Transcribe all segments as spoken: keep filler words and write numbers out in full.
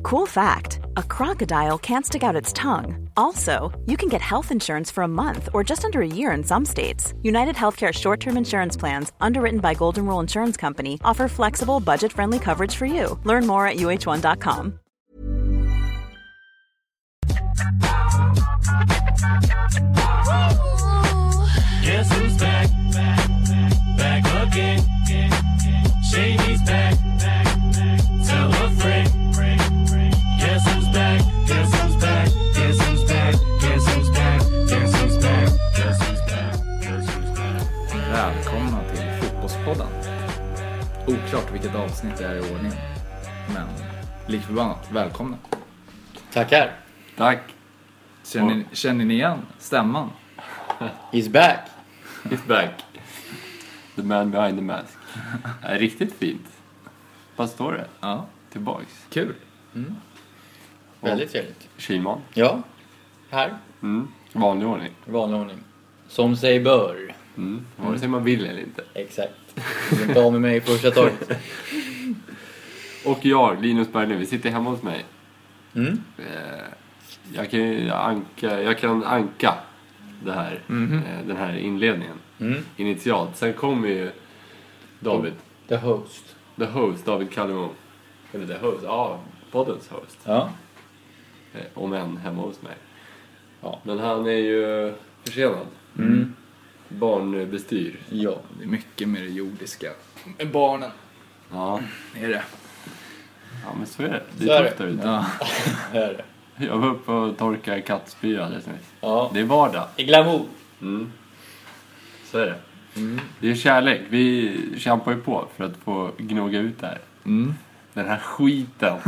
Cool fact, a crocodile can't stick out its tongue. Also, you can get health insurance for a month or just under a year in some states. United Healthcare short-term insurance plans, underwritten by Golden Rule Insurance Company, offer flexible, budget-friendly coverage for you. Learn more at U H one dot com. Guess who's back? Back, back again. Shady's back. Tell a friend. Guess who's back? Guess who's back? Guess who's back? Guess who's back? Guess who's back? Guess who's back? Guess who's back? Välkomna till Fotbollspodden. Oklart vilket avsnitt det är i ordningen, men lik förbannat, välkomna. Tackar. Tack. Känner, ni, känner ni igen stämman? He's back. He's back. The man behind the mask. Är riktigt fint. Vad står det? Ja. Tillbaks. Kul. Mm. Väldigt trevligt. Kilman. Ja, här. Mm. Vanlig ordning. Vanlig ordning. Som sig bör. Mm. Vare sig man vill eller inte. Exakt. Inte av med mig i första taget. Och jag, Linus Berglund, vi sitter hemma hos mig. Mm. Eh, jag, kan anka, jag kan anka det här, Mm-hmm. eh, den här inledningen. Mm. Initialt. Sen kommer ju David. The host. The host, David Kallemo. Eller the host, ja, poddens host. Ja. Eh, om än hemma hos mig. Ja. Men han är ju försenad. Mm. Barnbestyr. Ja. Det är mycket med det jordiska. Med barnen. Ja. Är det? Ja, men så är det. Det Så är är tufft där ute. Ja. Här är det. Jag var uppe och torkade kattspya alldeles nyss. Ja. Det är vardag. I glamour. Mm. Så är det. Mm. Det är kärlek. Vi kämpar ju på för att få gnoga ut det här. Mm. Den här skiten.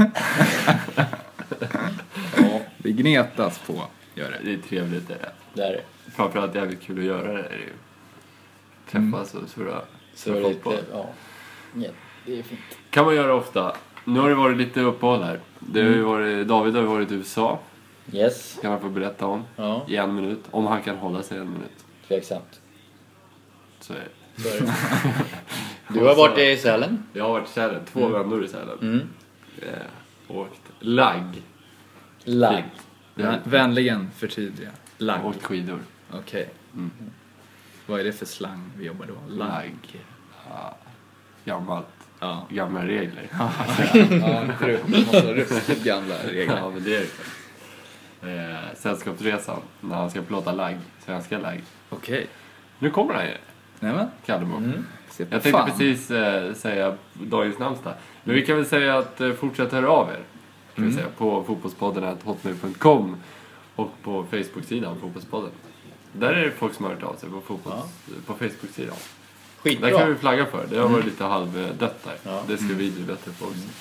Ja, det gnetas på. Gör det. Det är trevligt det är. Där är det. Framförallt jävligt kul att göra det. Är det ju. Träffas och surra. Så är det lite, ja. Ja. Det är fint. Kan man göra ofta. Nu har det varit lite uppehåll här. Det har ju varit, David har ju varit i U S A. Yes. Kan man få berätta om. Ja. I en minut. Om han kan hålla sig en minut. Tveksamt. Så är det. Så är det. Du har varit i Sälen. Jag har varit i Sälen. Två Mm. vändor i Sälen. Mm. Eh, åkt lagg. Lag. Vän- Vänligen förtydliga. Lagg. Åkt skidor. Okej. Mm. Vad är det för slang vi jobbar då? Lagg. Ja. Gammalt. Ja. Gamla regler. Ja, det måste vara ruskigt gamla regler. Ja, men det är det. Eh, sällskapsresan. När han ska plåta lagg. Svenska lagg. Okej. Nu kommer han ju. Nämen. Kallemo. Mm. Se på Jag tänkte fan. precis eh, säga dagens namnsdag. Men vi kan väl säga att eh, fortsätt höra av er. Kan vi säga, på fotbollspodden at hotmail punkt com och på Facebook-sidan Fotbollspodden. Där är det folk som har hört av sig på, fotbolls, på Facebook-sidan. Skitbra. Där kan vi flagga för. Det har varit lite halvdött där. Ja. Det ska vi bli bättre på också.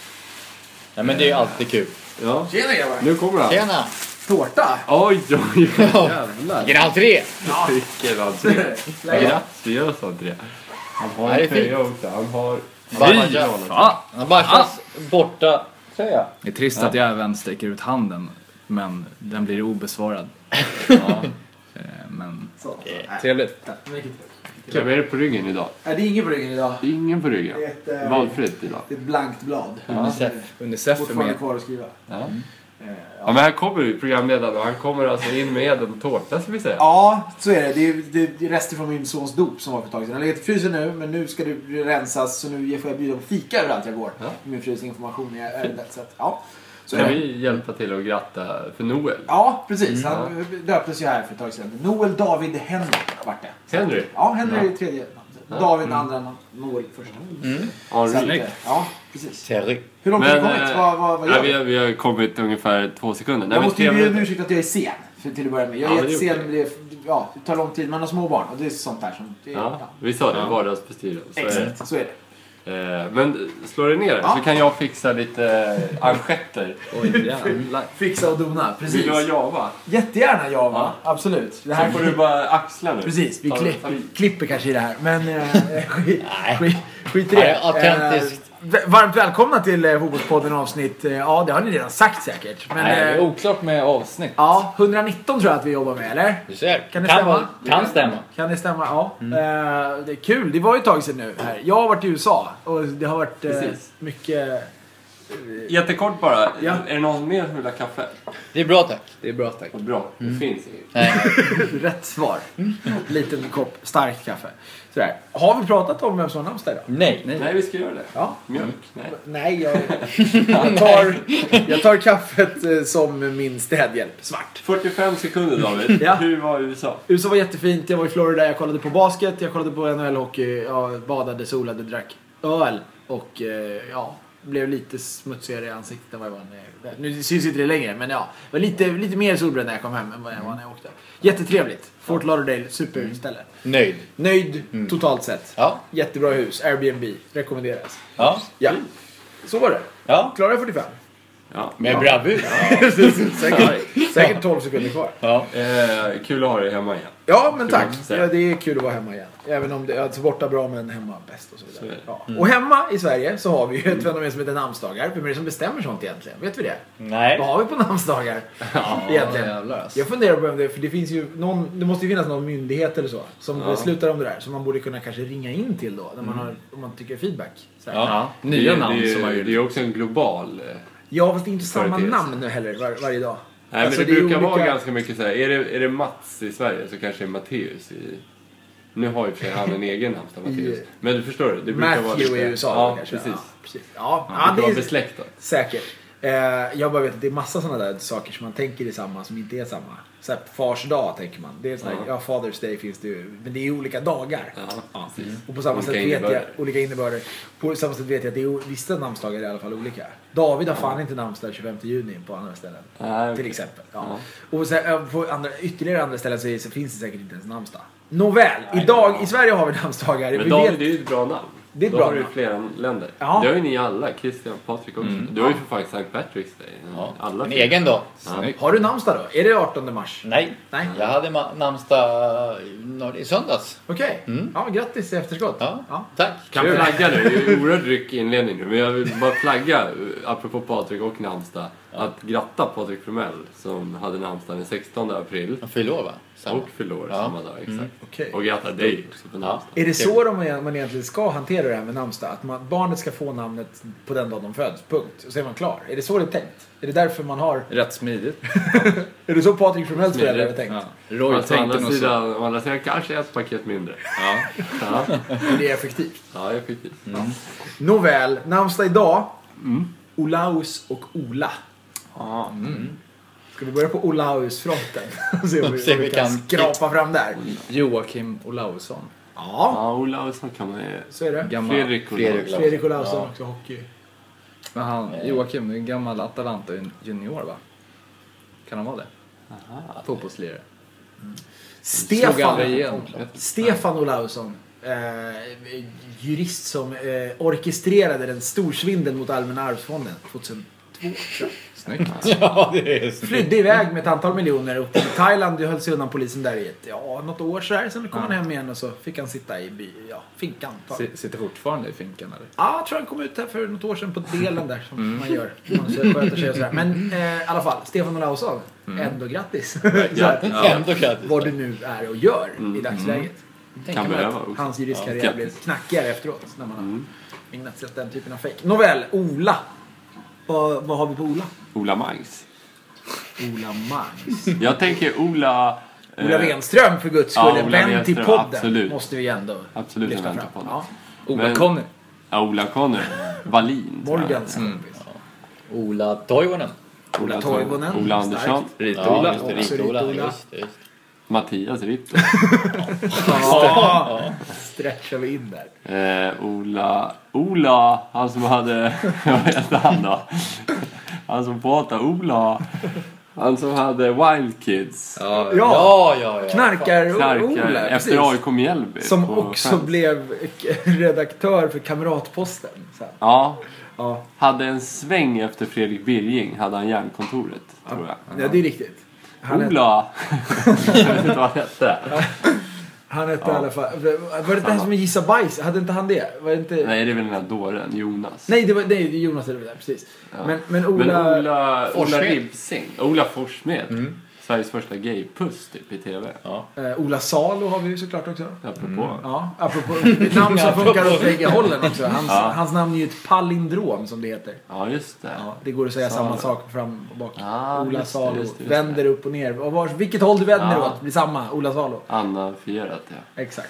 Ja, men det är alltid kul. Ja. Tjena grabbar. Nu kommer han. Tjena. Tårta. Oj, oj, oj. Jävlar. Vilken entré. Vilken entré. Grattis entré. Han har Ja, det är en tröja fint. också. Han har... Fy fan. Han har bara borta tröja. Det är trist att jag även sträcker ut handen, men den blir obesvarad. Ja. Eh, Men Eh, trevligt. Vem är det på ryggen idag? Nej, det är ingen på ryggen idag. Det är ingen på ryggen. Det är ett, eh, Valfritt idag. Det är ett blankt blad. Unicef. Unicef är Fortfarande med. kvar att skriva. Ja. Eh, Ja, men här kommer ju programledaren och han kommer alltså in med en tårta, ska vi säga. Ja, så är det. Det är, det är rester från min sons dop som var för ett tag sedan. Jag har legat i frysen nu, men nu ska det rensas. Så nu får jag bjuda på fika överallt jag går. Ja. Min frus information i ärendet. Så att, ja, så Ska är det. vi hjälpa till att gratta för Noel? Ja, precis. Han döptes ju här för ett tag sedan. Noel David Henry vart det. Henry? Ja, Henry Ja. är tredje namn. David andra namn. Noel första. Henry. Så att, Snyggt. eh, ja, precis. Terry. Hur långt har vi Men, kommit? eh, Vad, vad, vad nej, gör vi, vi? har, vi har kommit ungefär två sekunder. Nej, Jag men måste ju tre be om minuter. ursäkt att jag är sen. För till att börja med. Jag Ja, är men det är jättesen. okej. Det, ja, det tar lång tid. Man har små barn. Och det är sånt där som... Det, Ja, ja. vi sa det, Ja. vardagsbestyren. Så är det. Exakt, så är det. Eh, men slå dig ner Ja. så kan jag fixa lite manschetter. Oj, jävlar. Fixa och dona, precis. Vill du ha Java? Jättegärna Java, absolut. Det Här här får du bara axla nu. Precis, vi Ta- klipp, ta- vi klipper kanske i det här. Men eh, skit, Nej. skit, skit i Ja, det. det är autentiskt. Eh, v- varmt välkomna till eh, Fotbollspodden avsnitt. Eh, ja, det har ni redan sagt säkert. Men, Nej, det är eh, oklart med avsnitt. ja, etthundranitton tror jag att vi jobbar med, eller? Du ser. Kan det kan, stämma? vara- kan stämma. Kan det stämma? Ja. Eh, det är kul. Det var ju ett tag sedan nu här. Jag har varit i U S A och det har varit eh, Precis. mycket Jättekort bara. Ja. Är det någon mer som vill ha kaffe? Det är bra tack. Det är bra tack. Vad bra. Det finns inget. Nej. Rätt svar. Liten kopp starkt kaffe. Sådär. Har vi pratat om vem som har namnsdag idag? Nej. Nej, vi ska göra det. Ja. Mjölk? Nej. Nej, jag, jag, tar, jag tar kaffet eh, som min städhjälp. Svart. fyrtiofem sekunder David. Ja. Hur var U S A? U S A var jättefint. Jag var i Florida, jag kollade på basket, jag kollade på N H L-hockey, jag badade, solade, drack öl och eh, ja, blev lite smutsigare i ansiktet än vad jag var när jag, nu syns inte det längre, men ja, jag var lite, lite mer solbränd när jag kom hem än vad jag var när jag åkte. Jättetrevligt. Fort Lauderdale, superställe. Nöjd. Nöjd totalt sett. Ja. Jättebra hus, Airbnb, rekommenderas. Ja. Ja, så var det. Ja. Klarade jag fyrtiofem? Ja. Med bravur. säkert, säkert tolv sekunder kvar. Ja. Eh, kul att ha dig hemma igen. Ja, men Kul tack. att säga. Ja, det är kul att vara hemma igen. Även om det är alltså borta bra, men hemma bäst och så vidare. Så är det. Ja. Och hemma i Sverige så har vi ju ett fenomen som heter namnsdagar. Vem är det som bestämmer sånt egentligen? Vet vi det? Nej. Vad har vi på namnsdagar? egentligen. jävlar, alltså. Jag funderar på om det, för det finns ju någon, det måste ju finnas någon myndighet eller så som Ja. beslutar om det där. Som man borde kunna kanske ringa in till då, när man har, om man tycker feedback. Så här. Ja. Nya det, namn det, som har det gjort. är också en global... eh, Ja, fast det är inte samma Företeelse. namn nu heller var, varje dag. Nej, Alltså, men det, är brukar vara olika- ganska mycket så här. Är det, är det Mats i Sverige så kanske det är Matteus i... Nu har ju för sig han en egen namnsdag, Matteus. Men du förstår, det brukar vara Matthew lite... i U S A Ja, kanske. precis. Ja, precis. Ja, Det ja, brukar vara det är besläktat. säkert. Eh, jag bara vet att det är massa sådana där saker som man tänker är samma som inte är samma. Så här, fars dag tänker man. Det är sån här, Ja. ja, Father's Day finns det ju. Men det är ju olika dagar. Ja, precis. Och på samma Olika sätt vet jag, innebörder. olika innebörder. På samma sätt vet jag att det är, vissa namnsdagar är i alla fall olika. David har fan inte namnsdag tjugofemte juni på andra ställen. Nej, okej. Till exempel. Ja. Och sen, eh, på andra, ytterligare andra ställen så, är, så finns det säkert inte ens namnsdag. Nåväl, idag i Sverige har vi namnsdagar. Men Vi David, vet- det är ju ett bra namn. Det är ett Då bra har du namn. flera länder. Ja. Det har ju ni alla, Christian och Patrik också. Du har ju för fan Sankt Patrick's Day. Ja. Alla En fyra. egen då. Snyggt. Har du namnsdag då? Är det artonde mars? Nej. Nej. Jag hade ma- namnsdag i söndags. Okej. Ja, grattis i efterskott. Ja. Tack. Kan flagga nu, det är ju oerhört ryck inledning nu. Men jag vill bara flagga, eh, apropå Patrik och namnsdag. Att gratta Patrik Fromell som hade namnsdag den sextonde april. Jag fyller år va? Samma. Och fyller Ja. samma dag, exakt. Okej. Och gratta dig också på namnsdag. Är det så de, man egentligen ska hantera det här med namnsdag? Att man, barnet ska få namnet på den dag de föds, punkt. Och så är man klar. Är det så det är tänkt? Är det därför man har... Rätt smidigt. Är det så Patrik Fromells Smidigt. föräldrar har tänkt? Ja. Roy Alltså, å, tänkte andra nog så. sidan, å andra sidan kanske ett paket mindre. Ja. Ja, Det är effektivt. ja effektivt. Nåväl, namnsdag idag. Olaus och Ola. Ja. Ska vi börja på Olaus-fronten? Se om vi, Se om vi vi kan kan- skrapa fram där. Joakim Olausson. Ja, Ja, Olausson kan man ju... så är det. Gammal. Fredrik Fredrik Olausson. Fredrik Olausson Ja. också hockey. Men han, Joakim, är en gammal Atalanta junior va? Kan han vara det? Fotbollslirare. Slog Stefan, aldrig igenom. Stefan Olausson. Eh, jurist som eh, orkestrerade den storsvindeln mot Allmänna arvsfonden tjugohundratvå. Tror jag. Snyggt. Ja, det är snyggt. Flydde iväg med ett antal miljoner upp till Thailand. Du höll sig undan polisen där i ett, ja, något år så här. Sen kom han hem igen och så fick han sitta i by, ja, finkan. S- Sitter fortfarande i finkan eller? Ja, jag tror han kom ut här för något år sedan på delen där som man gör. Man sköter sig och sådär. Men eh, i alla fall, Stefan Olausson. Ändå grattis. Så här, Ändå grattis. vad du nu är och gör i dagsläget. Tänker Kan mig behöva att också. hans juristkarriär Ja, blev grattis. knackigare efteråt. När man har ägnat sig åt den typen av fake. Nåväl, Ola. Vad, vad har vi på Ola? Ola Mangs. Ola Mangs. Jag tänker Ola... Ola eh, Wenström för guds skull. ja, En Ola vän till Wenström, podden. absolut. Måste vi ändå Absolut en lyfta vän till fram. podden. Ja. Ola Men- Conny. Ja, Ola Conny. Wallin. tror jag. Morgans kompis. Ola Toivonen. Ola Toivonen. Ola Andersson. Rit-Ola. just det. Också Rit-Ola. Rit-Ola. Just det, just det. Mattias Ritt. Ja. Stretchar vi in där. Eh, Ola... Ola, han som hade... Vad heter han då? Han som pratar Ola. Han som hade Wild Kids. Ja, Ja, Ja, ja, ja. knarkar Knarkare Ola. Precis. efter A I K Mjällby. Som på också skämt. blev redaktör för Kamratposten. Så här. Ja, Ja. hade en sväng efter Fredrik Birging. Hade han Järnkontoret, tror jag. ja, det är riktigt. Han hette, Ola! Jag vet inte vad han hette. han hette Ja. i alla fall... Var det det här som är Gissa Bajs? Hade inte han det? Var det inte... Nej, det är väl den här dåren, Jonas. Nej, det var nej, det är Jonas eller det där, precis. Men, men Ola... Men Ola, Ola Forssmed. Ribsing. Ola Forssmed. Sveriges första gay-puss typ i tv. Ja. Eh, Ola Salo har vi ju såklart också. Apropå. Mm. Ja, apropå ett namn som funkar åt bägge hållen också. Hans, Ja. hans namn är ju ett palindrom som det heter. Ja, just det. Ja, det går att säga Salo. samma sak fram och bak. Ja, Ola just det, Salo just det, just vänder upp och ner. Och var, vilket håll du vänder Ja. åt blir samma. Ola Salo. Anna Fierat, ja. Exakt.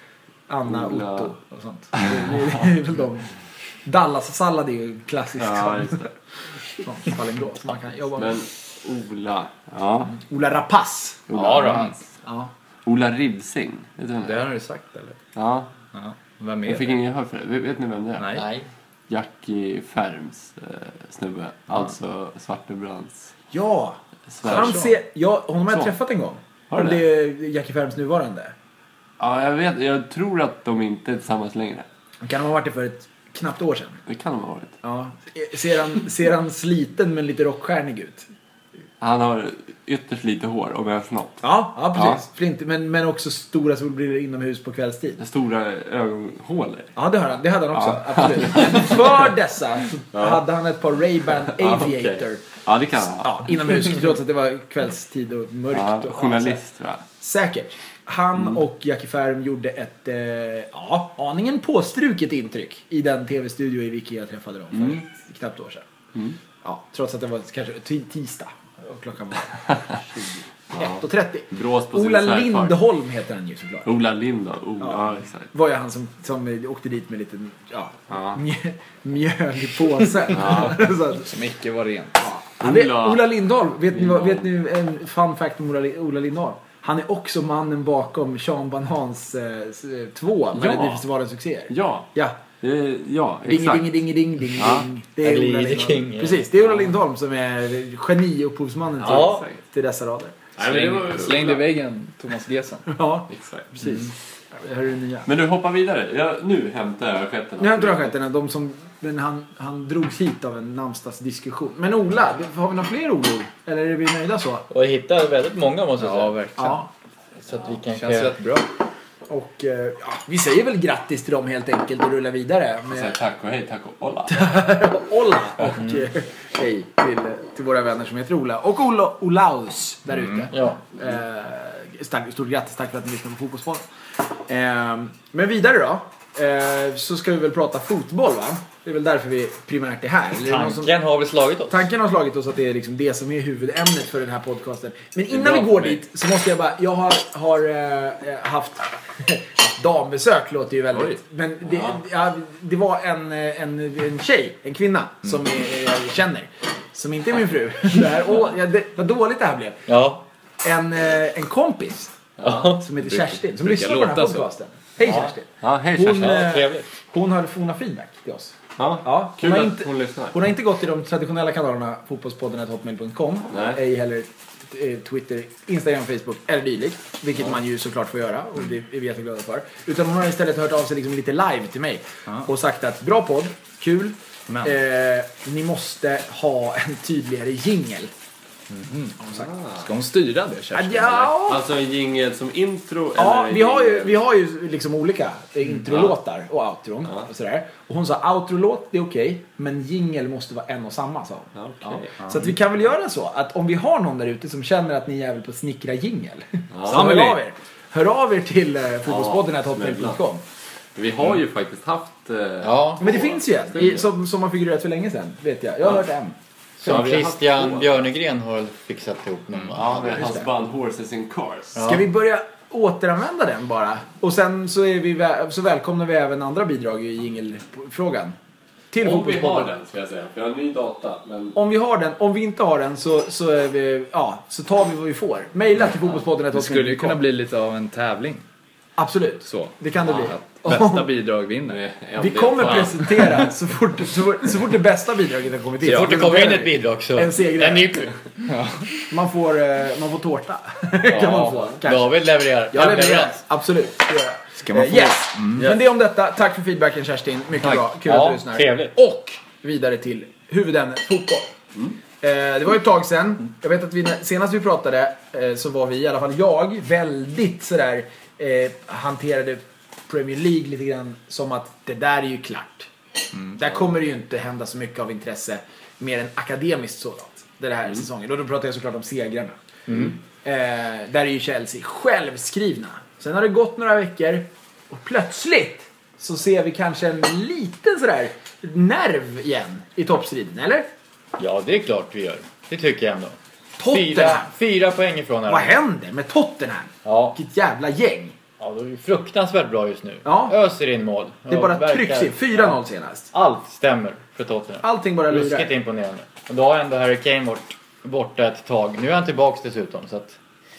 Anna, Ola. Otto och sånt. Det, det, det är väl de. Dallas-sallad är ju klassiskt. Ja, just det. Sånt palindrom som man kan jobba med. Men Ola. Ja. Ola Rapace. Ola, Ja, då. Hans. Ja. Ola Rivsing. Vet du vem Det det är? har du sagt eller? Ja. Ja. Vem är Jag fick det? ingen gehör för det. Vet, vet ni vem det är? Nej. Nej. Jackie Färms eh, snubbe. Alltså Svartebrands Ja. svärson. Han ser, ja, honom har jag Så. träffat en gång. Har du Om det är Jackie Färms nuvarande. Ja, jag vet. Jag tror att de inte är tillsammans längre. Kan de ha varit det för ett knappt år sedan? Det kan de ha varit. Ja. Ser han, ser han sliten men lite rockstjärnig ut? Han har ytterst lite hår, om ens något. Ja, ja precis. Flint, men, men också stora solbrillor inomhus på kvällstid. Stora ögonhålor. Ja, det, har han, det hade han också. Ja. Absolut. Men för dessa så hade han ett par Ray-Ban Ja, Aviator. okej. Ja, det kan han ha. Ja, inomhus, trots att det var kvällstid och mörkt. Ja, och, journalist, tror jag. Säkert. Han och Jackie Färm gjorde ett, eh, ja, aningen påstruket intryck i den tv-studio i vilken jag träffade dem för Mm. ett knappt år sedan. Ja, trots att det var kanske t- tisdag och klockan var ett och trettio. Brås på sin Ola svärfar. Lindholm heter han ju såklart. Ola Lindholm. Ola, Ja. ja, exakt. Var ju han som, som åkte dit med lite ja, Ja. mjö, mjöl i påsen. Så att, Som icke var rent. han vet, Ola- Ola Lindholm, vet ni, vad, Lindholm. vet ni en fun fact om Ola, Ola Lindholm? Han är också mannen bakom Sean Banans eh, s- två Ja. Melodifestivalens succéer. Ja, Ja. det, ja, Ding, exakt. ding, ding, ding, ding, Ja. ding. Det är Ugly Ola the Lindholm. King, ja. Precis, det är Ola Lindholm som är geni-upphovsmannen till, Ja. till dessa rader. Nej, men det Släng, var- slängde i väggen Thomas Gesson. Ja, Exakt. precis. Det här är det nya. Men du hoppar vidare. Ja, nu hämtar jag stjärten. Nu har inte raketerna, de som, men han, han drogs hit av en namnsdagsdiskussion. Men Ola, har vi några fler Olor? Eller är vi nöjda så? Och jag hittade väldigt många måste jag Ja, säga. verkligen. Ja. Så att vi Känns kanske... rätt bra. Och eh, ja, vi säger väl grattis till dem helt enkelt och rullar vidare Säg med tack och hej, tack och olla. Ola och eh, hej till, till våra vänner som heter Ola. Och Ola, Olaus där ute. Ja. Eh, stark, stort grattis, tack för att ni lyssnar på Fotbollspodden. Eh, men vidare då. Eh, så ska vi väl prata fotboll, va? Det är väl därför vi primärt är här. Eller är det någon som- Tanken har väl slagit oss. Tanken har slagit oss att det är liksom det som är huvudämnet för den här podcasten. Men innan bra vi går för mig. dit så måste jag bara, jag har, har äh, haft dambesök, låter ju väldigt. Oj. Men det, ja, det var en, en, en tjej, en kvinna som jag, jag känner. Som inte är min fru. Det här, åh, ja, det, vad dåligt det här blev. Ja. En, eh, en kompis Ja. som heter Kerstin. Som brukar lyssnar på den här låta så. podcasten. Hej Kerstin. Ja, hej Hon, Kerstin. eh, Ja, trevligt. Hon har forna feedback till oss. Ja, Ja, kul hon har att inte- hon lyssnar. Hon har inte gått till de traditionella kanalerna fotbollspodden at hotmail punkt com. Nej. Ej heller eh, Twitter, Instagram, Facebook eller dylikt. Vilket man ju såklart får göra och det är vi jätteglada för. Utan hon har istället hört av sig liksom lite live till mig. Och sagt att bra podd, kul. Men. Eh, ni måste ha en tydligare jingle. Har hon sagt. Ska hon styra det, Kerstin? Ja, Alltså en jingel som intro ja eller vi, har ju, jingle? vi har ju liksom olika eh, introlåtar och outron och sådär. Och hon sa outrolåt, det är okej. Men jingle måste vara en och samma, sa hon. Ja, okej. Så att vi kan väl göra så att om vi har någon där ute som känner att ni är jävel på att snickra jingel. Så hör Samma av er. Hör av er till eh, fotbollspodden at hotmail punkt com. Vi har ju faktiskt haft... Eh, Ja. Men det finns ju en i, som, som har figurerat för länge sedan, vet jag. Jag har hört en. Som vi har haft Christian två. Björnegren har fixat ihop någon. Ja, med just hans det. band Horses in Cars. Ska vi börja återanvända den bara? Och sen så, är vi vä- så välkomnar vi även andra bidrag i jingelfrågan. Till Om vi har fotbollspodden. den, ska jag säga. För jag har en ny data. Men... Om vi har den, om vi inte har den så, så, är vi, ja, så tar vi vad vi får. Maila till fotbollspodden at Det hotmail skulle ju punkt com. kunna bli lite av en tävling. Absolut. Så. Det kan det bli. Att bästa bidrag vinner. Vi kommer presentera så fort, så, fort, så fort det bästa bidraget har kommit in. Så fort det kommer in ett bidrag så... En segrare. En ny... Man får, eh, man får tårta. kan man få. Kanske. David levererar. Jag levererar. Leverans. Absolut. Det gör jag. Ska man Eh, få- yes. Men det om detta. Tack för feedbacken, Kerstin. Mycket Tack. bra. Kul Ja, att du lyssnar. trevligt. Och vidare till huvudämnet fotboll. Eh, det var ju ett tag sedan. Jag vet att vi, senast vi pratade eh, så var vi, i alla fall jag, väldigt sådär eh, hanterade Premier League lite grann som att det där är ju klart. Där kommer det ju inte hända så mycket av intresse mer än akademiskt sådant. Det här säsongen. Och då pratar jag såklart om segrarna. Mm. Eh, där är ju Chelsea självskrivna. Sen har det gått några veckor och plötsligt så ser vi kanske en liten sådär nerv igen i toppstriden, eller? Ja, det är klart vi gör. Det tycker jag ändå. Tottenham. Fyra, fyra poäng ifrån här. Vad händer med Tottenham? Ja. Vilket jävla gäng. Ja, de är fruktansvärt bra just nu. Ja. Öser in mål. Det är bara verkar- trycks in. fyra noll senast. Allt stämmer för Tottenham. Allting bara Ruskigt lurar. imponerande. Och då har ändå Harry Kane varit borta ett tag. Nu är han tillbaks dessutom. Så att,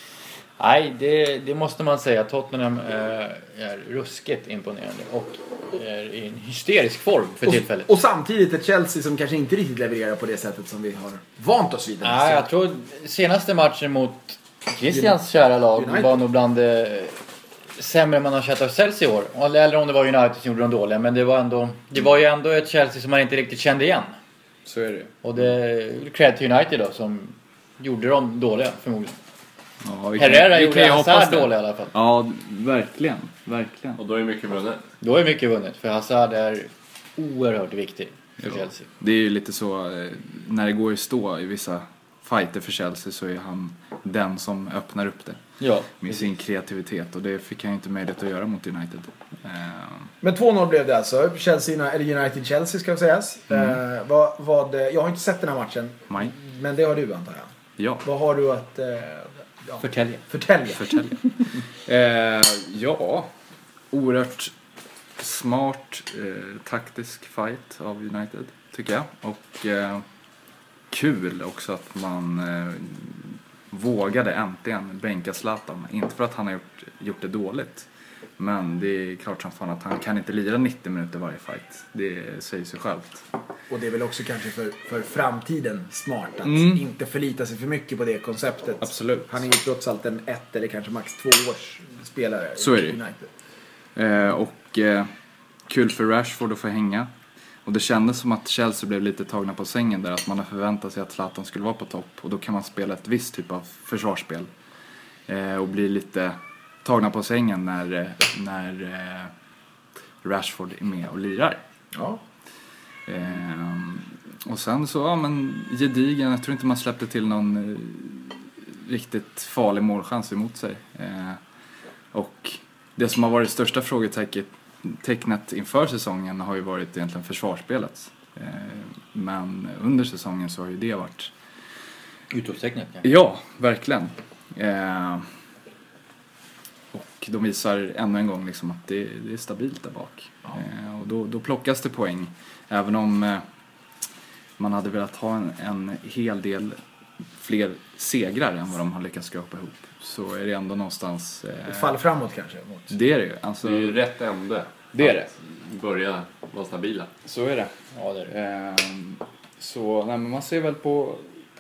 nej, det, det måste man säga. Tottenham är, är ruskigt imponerande. Och är i en hysterisk form för tillfället. Och, och samtidigt ett Chelsea som kanske inte riktigt levererar på det sättet som vi har vant oss vid. Nej, jag tror senaste matchen mot Christians kära lag United. var nog bland det sämre man har sett av Chelsea i år. Eller om det var United som gjorde dem dåliga. Men det var, ändå, det var ju ändå ett Chelsea som man inte riktigt kände igen. Så är det. Och det är cred till United då som gjorde dem dåliga förmodligen. Ja, vi kan- Herrera vi kan ju gjorde hoppas Hazard det. dålig i alla fall. Ja, verkligen. Verkligen. Och då är mycket vunnet. Då är mycket vunnet för Hazard är oerhört viktig för Ja. Chelsea. Det är ju lite så, eh, när det går i stå i vissa fighter för Chelsea så är han den som öppnar upp det Ja. med sin kreativitet och det fick han ju inte möjlighet att göra mot United. Eh, Men två noll blev det alltså. Chelsea, eller United-Chelsea ska sägas. Mm. Eh, vad, vad, jag har inte sett den här matchen. Nej. Men det har du antar jag. Ja, Vad har du att eh, ja, Förtälja. förtälja? förtälja. eh, ja, oerhört smart eh, taktisk fight av United tycker jag. Och eh, kul också att man eh, vågade äntligen bänka Zlatan. Inte för att han har gjort, gjort det dåligt. Men det är klart som fan att han kan inte lira nittio minuter varje fight. Det säger sig självt. Och det är väl också kanske för, för framtiden smart att Mm. inte förlita sig för mycket på det konceptet. Absolut. Han är ju trots allt en ett eller kanske max två års spelare Så är i det. United. Eh, och eh, kul för Rashford att få hänga. Och det kändes som att Chelsea blev lite tagna på sängen där. Att man har förväntat sig att Zlatan skulle vara på topp. Och då kan man spela ett visst typ av försvarsspel. Eh, och bli lite tagna på sängen när, eh, när eh, Rashford är med och lirar. Ja. Eh, och sen så, ja men gedigen. Jag tror inte man släppte till någon eh, riktigt farlig målchans emot sig. Eh, och det som har varit största frågetecknet tecknet inför säsongen har ju varit egentligen försvarsspelet. Eh, men under säsongen så har ju det varit... Utropstecknet. Ja. Ja, verkligen. Eh, och de visar ännu en gång liksom att det, det är stabilt där bak. Eh, och då, då plockas det poäng. Även om eh, man hade velat ha en, en hel del fler segrar än vad de har lyckats skrapa ihop. Så är det ändå någonstans... Eh, Ett fall framåt kanske. Mot. det är det ju. Alltså, Det är ju rätt ände. det är det. Att börja vara stabila. Så är det. Ja, det är det. Ehm, så nej, men man ser väl på,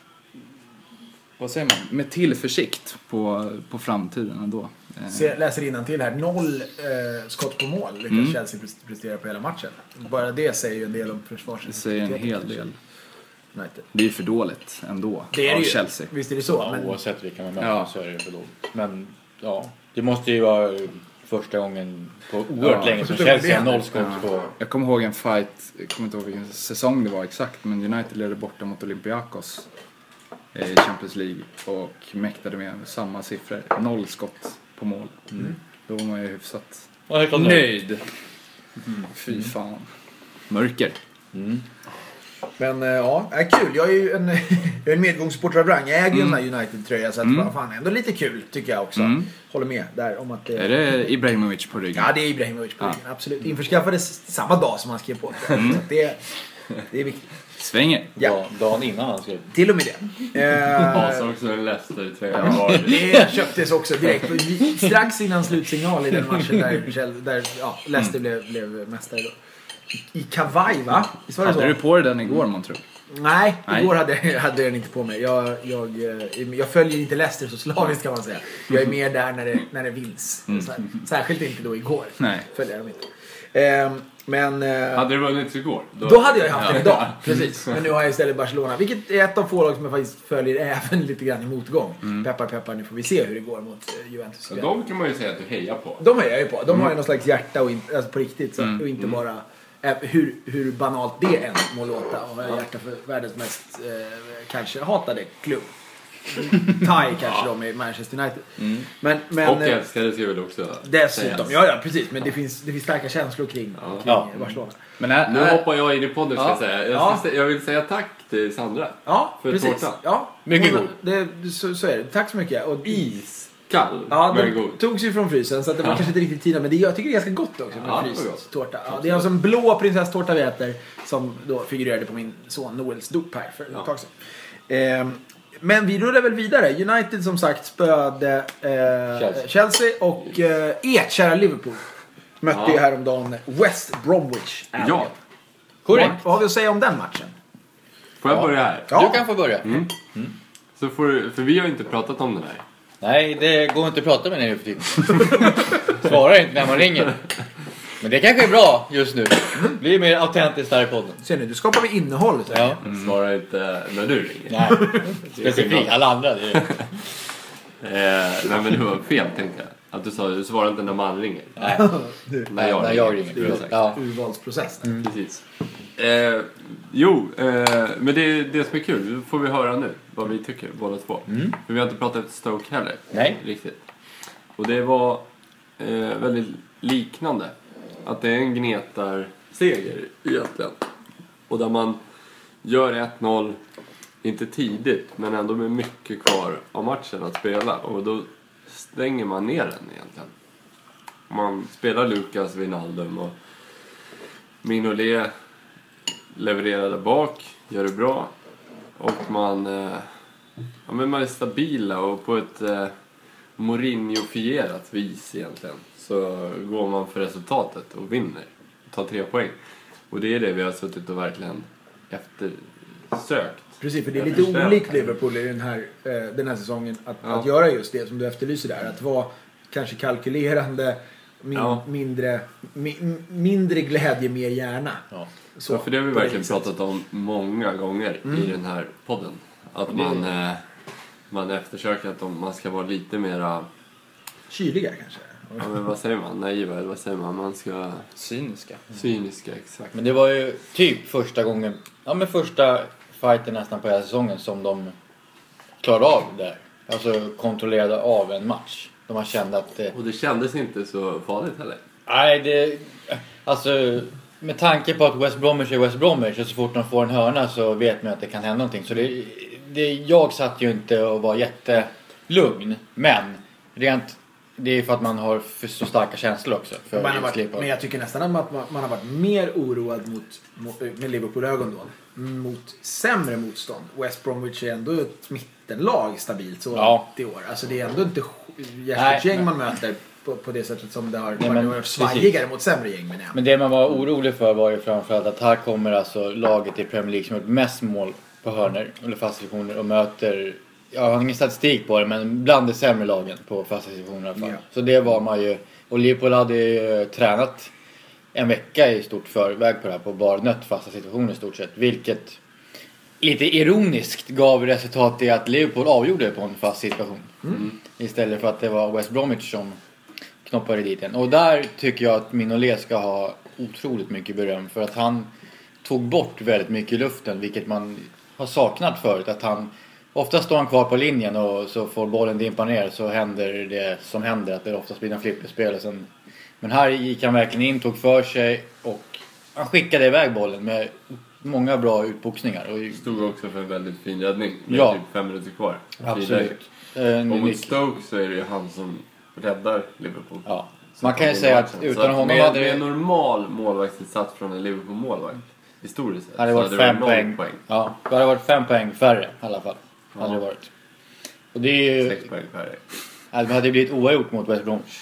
vad säger man, med tillförsikt på, på framtiden ändå. Ehm, Se, läser innantill här. Noll eh, skott på mål lyckas Mm. Chelsea prest- prestera på hela matchen. Bara det säger ju en del om försvars. det säger en hel del. United. Det är ju för dåligt ändå Det är av det ju. Chelsea. Visst är det så. Ja, men oavsett vilka man möter Ja. så är det för dåligt. Men ja, det måste ju vara första gången på oerhört Ja, länge som första Chelsea har gången. noll skott Ja. på... Jag kommer ihåg en fight, jag kommer inte ihåg vilken säsong det var exakt, men United ledde borta mot Olympiakos eh, i Champions League och mäktade med samma siffror. Noll skott på mål. Mm. Då var man ju hyfsat Ja, helt klart. nöjd. Fy fan. Mörker. Men äh, ja, är kul. Jag är ju en, jag är en medgångssupporter av rang. Jag äger ju Mm. en sån här United-tröja så att Mm. fan ändå lite kul tycker jag också. Mm. Håller med där om att det... Är det Ibrahimovic på ryggen? Ja, det är Ibrahimovic på Ja. ryggen. Absolut. Införskaffades samma dag som han skrev på det. Mm. Så att det, det är viktigt. Svänger. Ja, Ja, dagen innan han skrev. till och med det. Ja, Eh, så också en Leicester-tröja var. det köptes också direkt. Vi- Strax innan slutsignal i den matchen där, där ja, Leicester blev, blev mästare då. I kavaj va? Visst var det så? Hade du på dig den igår, månntro? Nej, Nej. igår hade, hade jag den inte på mig. Jag, jag, eh, jag följer inte Leicester så slaviskt kan man säga. Jag är mer där när det, när det vinns. Så här, särskilt inte då igår. Nej. Följer jag dem inte. Ehm, men eh, Hade det vunnit igår? då hade jag ju haft den idag. Precis. Men nu har jag istället Barcelona. Vilket är ett av få lag som jag faktiskt följer även lite grann i motgång. Peppar peppar, nu får vi se hur det går mot eh, Juventus. Så de kan man ju säga att du hejar på. De är jag ju på. De har ju någon slags hjärta och in, alltså på riktigt. Så, och inte bara eh, hur, hur banalt det än må låta. Och ha hjärta för världens mest eh, kanske hatade klubb. tie kanske då med Manchester United. Mm. Men, men, Och älskade ska väl också dessutom, sägas. ja, ja precis. Men det finns, det finns starka känslor kring, Ja. kring Ja. Barcelona. Men är, Nu är, hoppar jag in i podden ska Ja. jag säga. Jag, Ja. ska, sä- jag vill säga tack till Sandra. Ja, För precis. tårtan. Ja, Mycket hon- god. Det, så, så är det. Tack så mycket. Och, Iskall. ja, Very den good. togs ju från frysen så att det var Ja. kanske inte riktigt tiden. Men det, jag tycker det är ganska gott också med Ja, det var fryst gott. tårta. Ja, det är alltså en blå prinsesstårta vi äter som då figurerade på min son Noels dop här för ett Ja. tag sedan. Ehm, men vi rullar väl vidare. United som sagt spöade eh, Chelsea. Chelsea och eh, ert kära Liverpool mötte Ja. ju häromdagen West Bromwich Albion. Ja. Korrekt. Vad, vad har vi att säga om den matchen? Får jag Ja. börja här? Ja. Du kan få börja. Mm. Så får du, för vi har ju inte pratat om den här. Nej, det går inte att prata med dig nu för tiden. Svarar inte när man ringer. Men det kanske är bra just nu. Blir mer autentiskt här i podden. Ser ni, du skapar vi innehåll. Så. Ja. Svarar inte när du ringer. Nej, specifikt. Alla andra. Det är... Eh, nej men det var fel tänkte jag. Att du sa du svarar inte när man ringer. Nej, När jag när ringer. jag ringer. skulle jag sagt. Ja. Urvalsprocess. Precis. Eh, jo, eh, men det, det som är kul, får vi höra nu vad vi tycker båda två. För vi har inte pratat Stoke heller. Nej. Riktigt. Och det var eh, väldigt liknande. Att det är en gnetarseger egentligen. Och där man gör ett noll, inte tidigt, men ändå med mycket kvar av matchen att spela. Och då stänger man ner den egentligen. Man spelar Lucas, Wijnaldum och Mignolet levererar där bak, gör det bra. Och man, eh, ja, men man är stabila och på ett eh, Mourinho-fierat vis egentligen. Så går man för resultatet och vinner. Tar tre poäng. Och det är det vi har suttit och verkligen eftersökt. Precis, för det är lite Eftersträvat. olikt Liverpool i den här, eh, den här säsongen att, Ja. att göra just det som du efterlyser där. Att vara kanske kalkylerande, min, Ja. mindre, mi, mindre glädje, mer hjärna. Ja. Så, Ja, för det har vi på verkligen viset. pratat om många gånger i den här podden. Att man, eh, man eftersöker att de, man ska vara lite mera, Kyligare kanske. ja, men vad säger man, naiva eller vad säger man? Man ska cyniska. cyniska, exakt. Men det var ju typ första gången, ja men första fighten nästan på hela säsongen som de klarade av det där. Alltså kontrollerade av en match. De har känt att det, Och det kändes inte så farligt heller. nej det, alltså med tanke på att West Bromwich är West Bromwich och så fort de får en hörna så vet man att det kan hända någonting. Så det, det jag satt ju inte och var jättelugn, men rent det är för att man har för så starka känslor också. För Man har varit, slippa- men jag tycker nästan att man, man har varit mer oroad mot, mot, med Liverpool-ögon då. Mot sämre motstånd. West Bromwich är ändå ett mittenlag stabilt så Ja. i år. Alltså det är ändå inte Nej, gäng men- man möter på, på det sättet som det har Nej, men varit svajigare mot sämre gäng. Men, ja. Men det man var orolig för var ju framförallt att här kommer alltså laget i Premier League som har gjort mest mål på hörnor eller fasta situationer och möter, jag har ingen statistik på det, men bland de sämre lagen på fasta situationer i alla fall. Ja. Så det var man ju, och Liverpool hade ju tränat en vecka i stort förväg på det här på bara nött fasta situationer i stort sett, vilket lite ironiskt gav resultat i att Liverpool avgjorde på en fast situation. Mm. Istället för att det var West Bromwich som knoppade dit den. Och där tycker jag att Mignolet ska ha otroligt mycket beröm för att han tog bort väldigt mycket i luften, vilket man har saknat förut. Att han, ofta står han kvar på linjen och så får bollen dimpa ner så händer det som händer, att det oftast blir en flipperspel. Och sen, men här gick han verkligen in, tog för sig och han skickade iväg bollen med många bra utboxningar. Och, Stod också för en väldigt fin räddning med Ja. typ fem minuter kvar. absolut. Och En mot unik- Stoke så är det ju han som räddar Liverpool. Ja. Så Man kan ju han säga vinner att matchen. utan Så honom med, hade med det- en normal målvaktsinsats från en Liverpool-målvakt historiskt sett hade det så varit hade fem noll poäng. poäng. Ja, det hade varit fem poäng färre i alla fall. Hade Ja. det varit. Och det är ju, Sex poäng färre. det hade blivit oavgjort mot West Bromwich.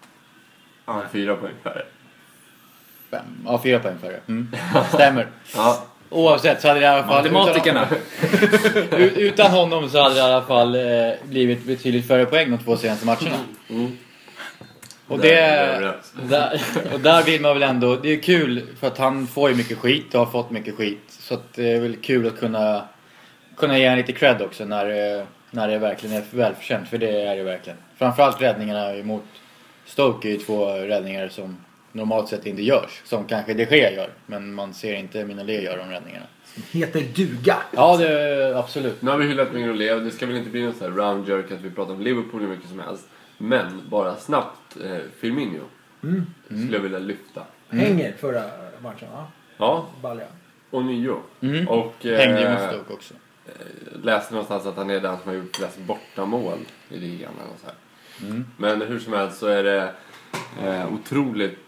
Ja, fyra poäng färre. Fem, ja, fyra poäng färre. Mm. Stämmer. Ja, Oavsett så hade det i alla fall... Matematikerna. Utan, utan honom så hade det i alla fall eh, blivit betydligt färre poäng de två senaste matcherna. Mm. Och, Där det, är vi överens. där, och där vill man väl ändå... Det är kul för att han får ju mycket skit och har fått mycket skit. Så att det är väl kul att kunna, kunna ge en lite cred också när, eh, när det verkligen är välförtjänt. För det är det verkligen. Framförallt räddningarna emot Stoke är ju två räddningar som normalt sett inte görs. Som kanske De Gea gör. Men man ser inte Mignolet göra de räddningarna. heter duga. Ja, det är absolut. Nu har vi hyllat Mignolet. Det ska väl inte bli någon sån här round jerk att vi pratar om Liverpool hur mycket som helst. Men bara snabbt, eh, Firmino mm. skulle jag vilja lyfta. Mm. Hänger förra matchen, va? Ja. Balja. Och nio. Mm. Och eh, hängde ju mot Stoke också. Läste någonstans att han är den som har gjort flest bortamål i ligan eller så här. Mm. Men hur som helst så är det eh, otroligt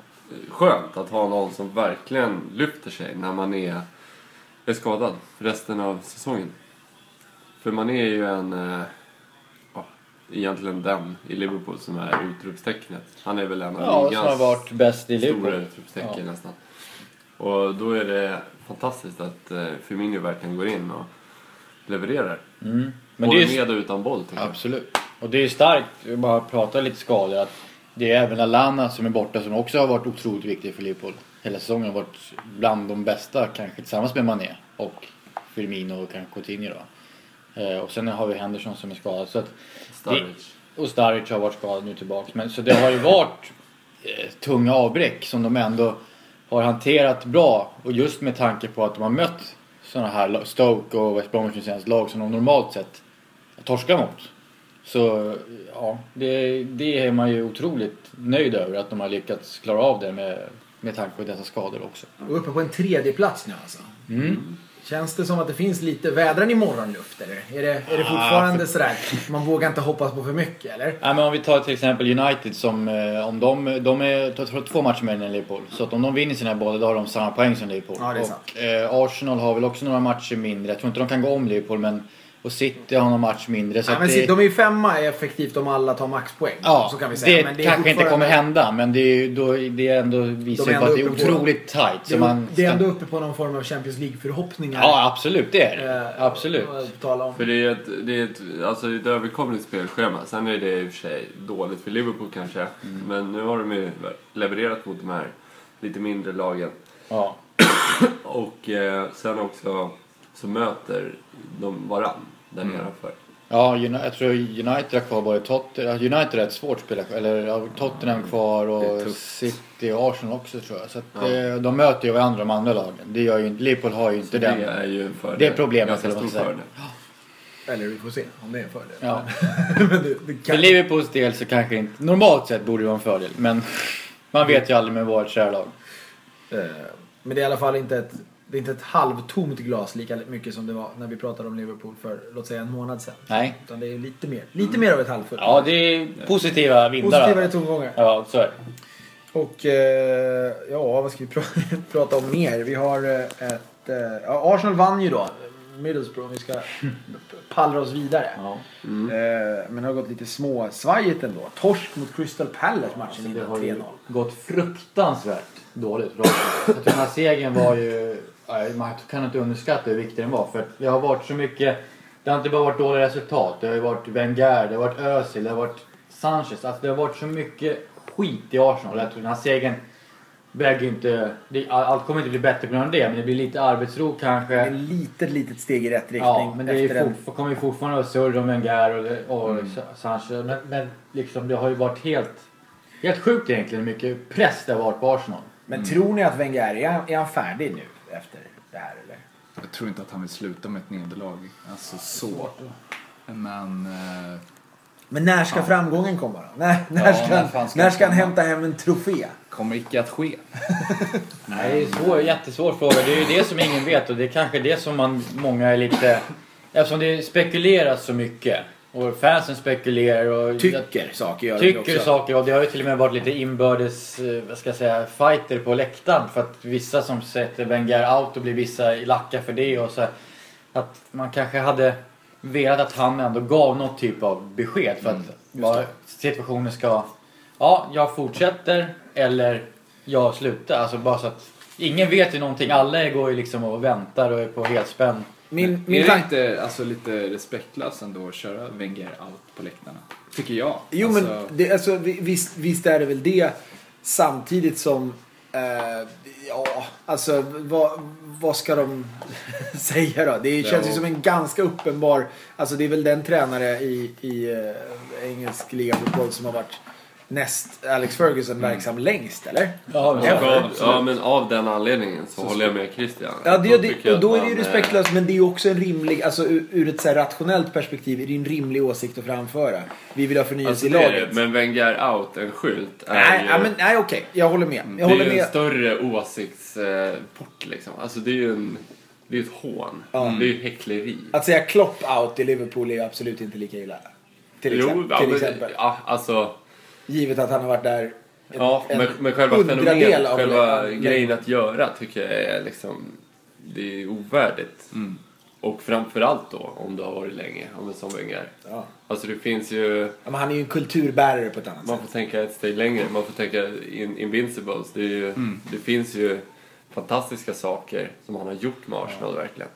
skönt att ha någon som verkligen lyfter sig när man är, är skadad resten av säsongen. För man är ju en eh, oh, egentligen den i Liverpool som är utropstecknet. Han är väl en av ja, ligans som har varit bäst i Liverpool. stora utropstecken ja. nästan. Och då är det fantastiskt att eh, Firmino verkligen går in och levererar. Mm. Men både det är med och utan boll. Absolut. Jag. Och det är starkt, vi bara pratar lite skador, att det är även Lallana som är borta som också har varit otroligt viktig för Liverpool. Hela säsongen har varit bland de bästa, kanske tillsammans med Mané och Firmino och kanske Coutinho då. Eh, och sen har vi Henderson som är skadad. Så att Sturridge. Det, och Sturridge har varit skadad nu tillbaka. Men, så det har ju varit eh, tunga avbräck som de ändå har hanterat bra. Och just med tanke på att de har mött sådana här Stoke och West Bromwich lag som de normalt sett torskar mot. Så ja, det, det är man ju otroligt nöjd över att de har lyckats klara av det med, med tanke på dessa skador också. Och uppe på en tredje plats nu alltså. Mm. Känns det som att det finns lite vädran i morgonluft eller? Är det, är det fortfarande ah, för... sådär? Man vågar inte hoppas på för mycket eller? Ja, men om vi tar till exempel United som om de, de är två matcher med än Liverpool. Så att om de vinner sina båda då har de samma poäng som Liverpool. Ja, det är och sant. eh, Arsenal har väl också några matcher mindre. Jag tror inte de kan gå om Liverpool, men och City har någon match mindre. Så ja, men det... de är ju femma effektivt om alla tar maxpoäng. Ja, så kan vi säga. Det, men det kanske fortfarande... inte kommer hända, men det är, då, det är ändå visar de på att det är otroligt på... tight. Det är, man det är ska... ändå uppe på någon form av Champions League-förhoppningar. Ja, absolut, det är det. Eh, absolut. Om... För det är ett, det är ett, alltså ett överkomligt spelschema. Sen är det i och för sig dåligt för Liverpool kanske. Mm. Men nu har de ju levererat mot de här lite mindre lagen. Ja. Och eh, sen också så möter de varann där mm. nedanför. Ja, jag tror United har kvar både Tottenham. United är ett svårt spel. Eller Tottenham kvar och City och Arsenal också tror jag. Så att ja. det, de möter ju varandra de andra lagen. Det gör ju inte, Liverpool har ju inte så den. Det är ju för det är problemet. Ganska stor fördel. Eller vi får se om det är en fördel. Ja. men det, det kan... För Liverpools del så kanske inte. Normalt sett borde det vara en fördel. Men man vet ju aldrig med vårt kärlag. Uh, men det är i alla fall inte ett... Det är inte ett halvtomt glas lika mycket som det var när vi pratade om Liverpool för, låt säga, en månad sedan. Nej. Utan det är lite mer, lite mer av ett halvfullt. Ja, det är positiva vindar. Positivare tongångar. Ja, så är det. Och eh, ja, vad ska vi pr- prata om mer? Vi har ett... Eh, ja, Arsenal vann ju då. Middlesbrough, vi ska pallra oss vidare. Ja. Mm. Eh, men det har gått lite små svajigt ändå. Torsk mot Crystal Palace matchen alltså, innan tre noll. Gått fruktansvärt dåligt. Så den här segern var ju... Man kan inte underskatta hur viktig den var. För det har varit så mycket... Det har inte bara varit dåliga resultat. Det har ju varit Wenger, det har varit Özil, det har varit Sanchez. Alltså det har varit så mycket skit i Arsenal. Jag tror den här segern väger inte... Det, allt kommer inte bli bättre på grund av det. Men det blir lite arbetsro kanske. Det är ett litet, litet steg i rätt riktning. Ja, men det är fort, kommer ju fortfarande att surra om Wenger och, och mm. Sanchez. Men, men liksom, det har ju varit helt... Helt sjukt egentligen hur mycket press det har varit på Arsenal. Men mm. tror ni att Wenger, är, är han färdig nu efter det här eller? Jag tror inte att han vill sluta med ett nederlag. Alltså så. Men... Eh... Men när ska ja. framgången komma då? När, när, ja, ska, när, han, ska, när ska han hämta hem en trofé? Kommer icke att ske. Nej, det är en svår, jättesvår fråga. Det är ju det som ingen vet och det är kanske det som man, många är lite... Eftersom det spekuleras så mycket. Och fansen spekulerar och... Tycker saker gör Tycker också. saker och det har ju till och med varit lite inbördes, vad ska jag säga, fighter på läktaren. För att vissa som sätter Wenger out och blir vissa lacka för det och så. Att man kanske hade velat att han ändå gav något typ av besked. För att mm, bara situationen ska... Ja, jag fortsätter eller jag slutar. Alltså bara så att ingen vet ju någonting. Alla går ju liksom och väntar och är på helspänn. Min, min är det inte alltså, lite respektlöst ändå att köra Wenger out på läktarna? Tycker jag. Jo, alltså... men det, alltså, visst, visst är det väl det. Samtidigt som eh, ja, alltså vad, vad ska de säga då? Det känns ja. ju som en ganska uppenbar, alltså det är väl den tränare i, i uh, engelsk ligafotboll som har varit näst Alex Ferguson verksam längst, eller? Ja, men, Ja. Av, ja, men av den anledningen så, så håller jag med Christian. Ja, det, Då det, tycker jag och då att är det ju man, respektlöst, men det är ju också en rimlig, alltså ur, ur ett så här rationellt perspektiv är det en rimlig åsikt att framföra. Vi vill ha förnyelse Alltså i det är laget. det, men Wenger out, en skylt är Nej, ju, ja, men, nej okej, jag håller med. Jag det håller är ju med. en större åsiktsport liksom. Alltså det är ju en, det är ett hån. Ja. Det är ju häckleri. Att säga Klopp out i Liverpool är absolut inte lika illa. Till, Jo, exempel, ja, till men, exempel. ja, alltså, Givet att han har varit där en, ja, en men, men själva hundradel fenomenet, av själva det. grejen att göra tycker jag är liksom, det är ovärdigt. Och framförallt då, om du har varit länge, om en sån Wenger. Ja. Alltså det finns ju, Ja, men han är ju en kulturbärare på ett annat man sätt. får tänka ett steg längre, man får tänka in, Invincibles. Det, är ju, det finns ju fantastiska saker som han har gjort med Arsenal verkligen.